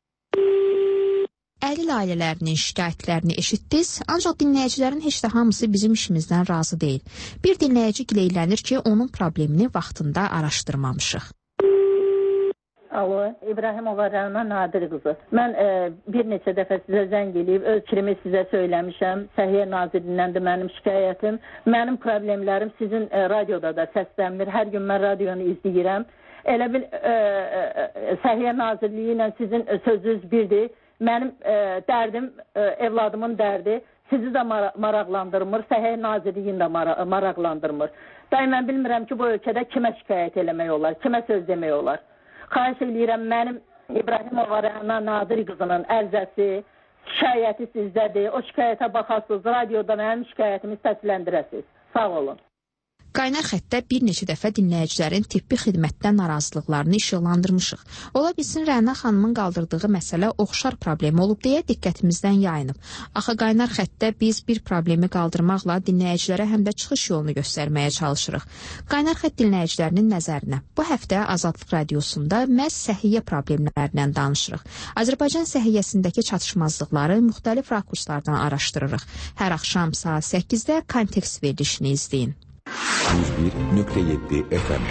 Əlil ailələrinin şikayətlərini eşitdiniz, ancaq dinləyicilərin heç də hamısı bizim işimizdən razı deyil. Bir dinləyici gileylənir ki, onun problemini vaxtında araşdırmamışıq. Alo, İbrahimova Rəna Nadir qızı. Mən bir neçə dəfə sizə zəng eləyib, öz fikrimi sizə söyləmişəm. Səhiyyə Nazirliyindən də mənim şikayətim. Mənim problemlərim sizin radioda da səslənmir. Hər gün mən radionu izləyirəm. Elə bil Səhiyyə Nazirliyi ilə sizin sözünüz birdir. Mənim dərdim, evladımın dərdi sizi də maraqlandırmır, Səhiyyə Nazirliyi də maraqlandırmır. Dayı, mən bilmirəm ki, bu ölkədə kimə şikayət eləmək olar, kimə söz demək olar. Xahiş edirəm, mənim İbrahimova Rəna Nadir qızının ərizəsi, şikayəti sizdədir. O şikayətə baxasınız, radioda mənim şikayətimi səsləndirəsiniz. Sağ olun. Qaynar xəttdə bir neçə dəfə dinləyicilərin tibbi xidmətdən narazılıqlarını işıqlandırmışıq. Ola bilsin Rəna xanımın qaldırdığı məsələ oxşar problem olub deyə diqqətimizdən yayınıb. Axı qaynar xəttdə biz bir problemi qaldırmaqla dinləyicilərə həm də çıxış yolunu göstərməyə çalışırıq. Qaynar xətt dinləyicilərinin nəzərinə bu həftə Azadlıq Radiosunda məhz səhiyyə problemlərindən danışırıq. Azərbaycan səhiyyəsindəki çatışmazlıqları müxtəlif rakurslardan araşdırırıq. Hər axşam saat 8-də kontekst verilişini izləyin. 101.7 FM.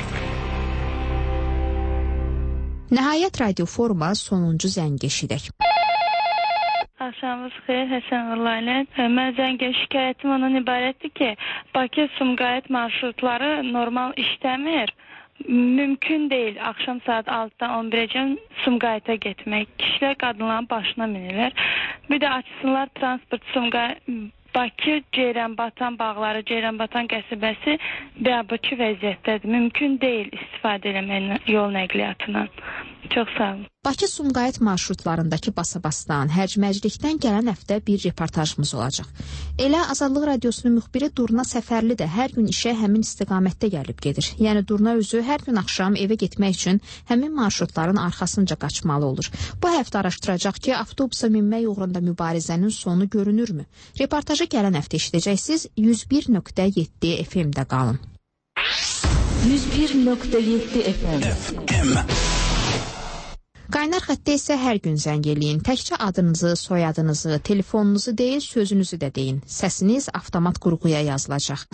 Nəhayət radio foruma sonuncu zəngi eşidək. Axşamınız xeyir, Həsən Vəlailən. Mən zəngə şikayətim ondan ibarətdir ki, Bakı-Sumqayıt marşrutları normal işləmir. Mümkün deyil axşam saat 6-dan 11-əcən Sumqayıta getmək. Kişilər qadınların başına minirlər. Bir də açsınlar transport Sumqayıt Bakı, Ceyranbatan bağları, Ceyranbatan qəsəbəsi biabırçı vəziyyətdədir. Mümkün deyil istifadə eləmək yol nəqliyyatından. Çox sağ olun. Bakı-Sumqayıt marşrutlarındakı basabasdan, hərc-məclikdən gələn həftə bir reportajımız olacaq. Elə Azadlıq Radiosunun müxbiri Durna Səfərli də hər gün işə həmin istiqamətdə gəlib gedir. Yəni Durna özü hər gün axşam evə getmək üçün həmin marşrutların arxasınca qaçmalı olur. Bu həftə araşdıracaq ki, avtobusa minmək uğrunda mübarizənin sonu görünürmü? Reportajı gələn həftə eşidəcəksiniz. 101.7 FM-də qalın. 101.7 FM. Qaynar xəttə isə hər gün zəng eləyin. Təkcə adınızı, soyadınızı, telefonunuzu deyil, sözünüzü də deyin. Səsiniz avtomat qurğuya yazılacaq.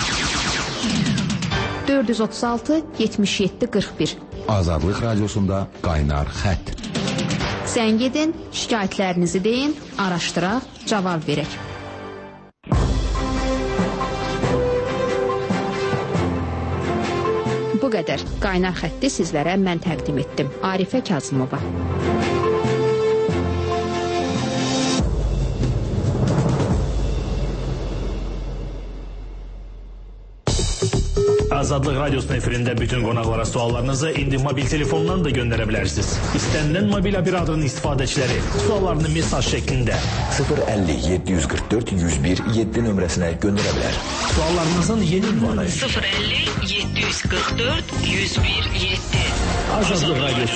436 77 41. Azadlıq Radiosunda Qaynar xətt. Zəng edin, şikayətlərinizi deyin, araşdıraq, cavab verək. Bu qədər. Qaynar xətti sizlərə mən təqdim etdim. Arifə Kazımova. Azadlıq Radiosunun efirində bütün qonaqlara suallarınızı indi mobil telefondan da göndərə bilərsiniz. İstənilən mobil operatorun istifadəçiləri suallarını mesaj şəklində 050 744 101 7 nömrəsinə göndərə bilər. Suallarınızın yeni ünvanı 050 744 101 7. Azadlıq Radiosu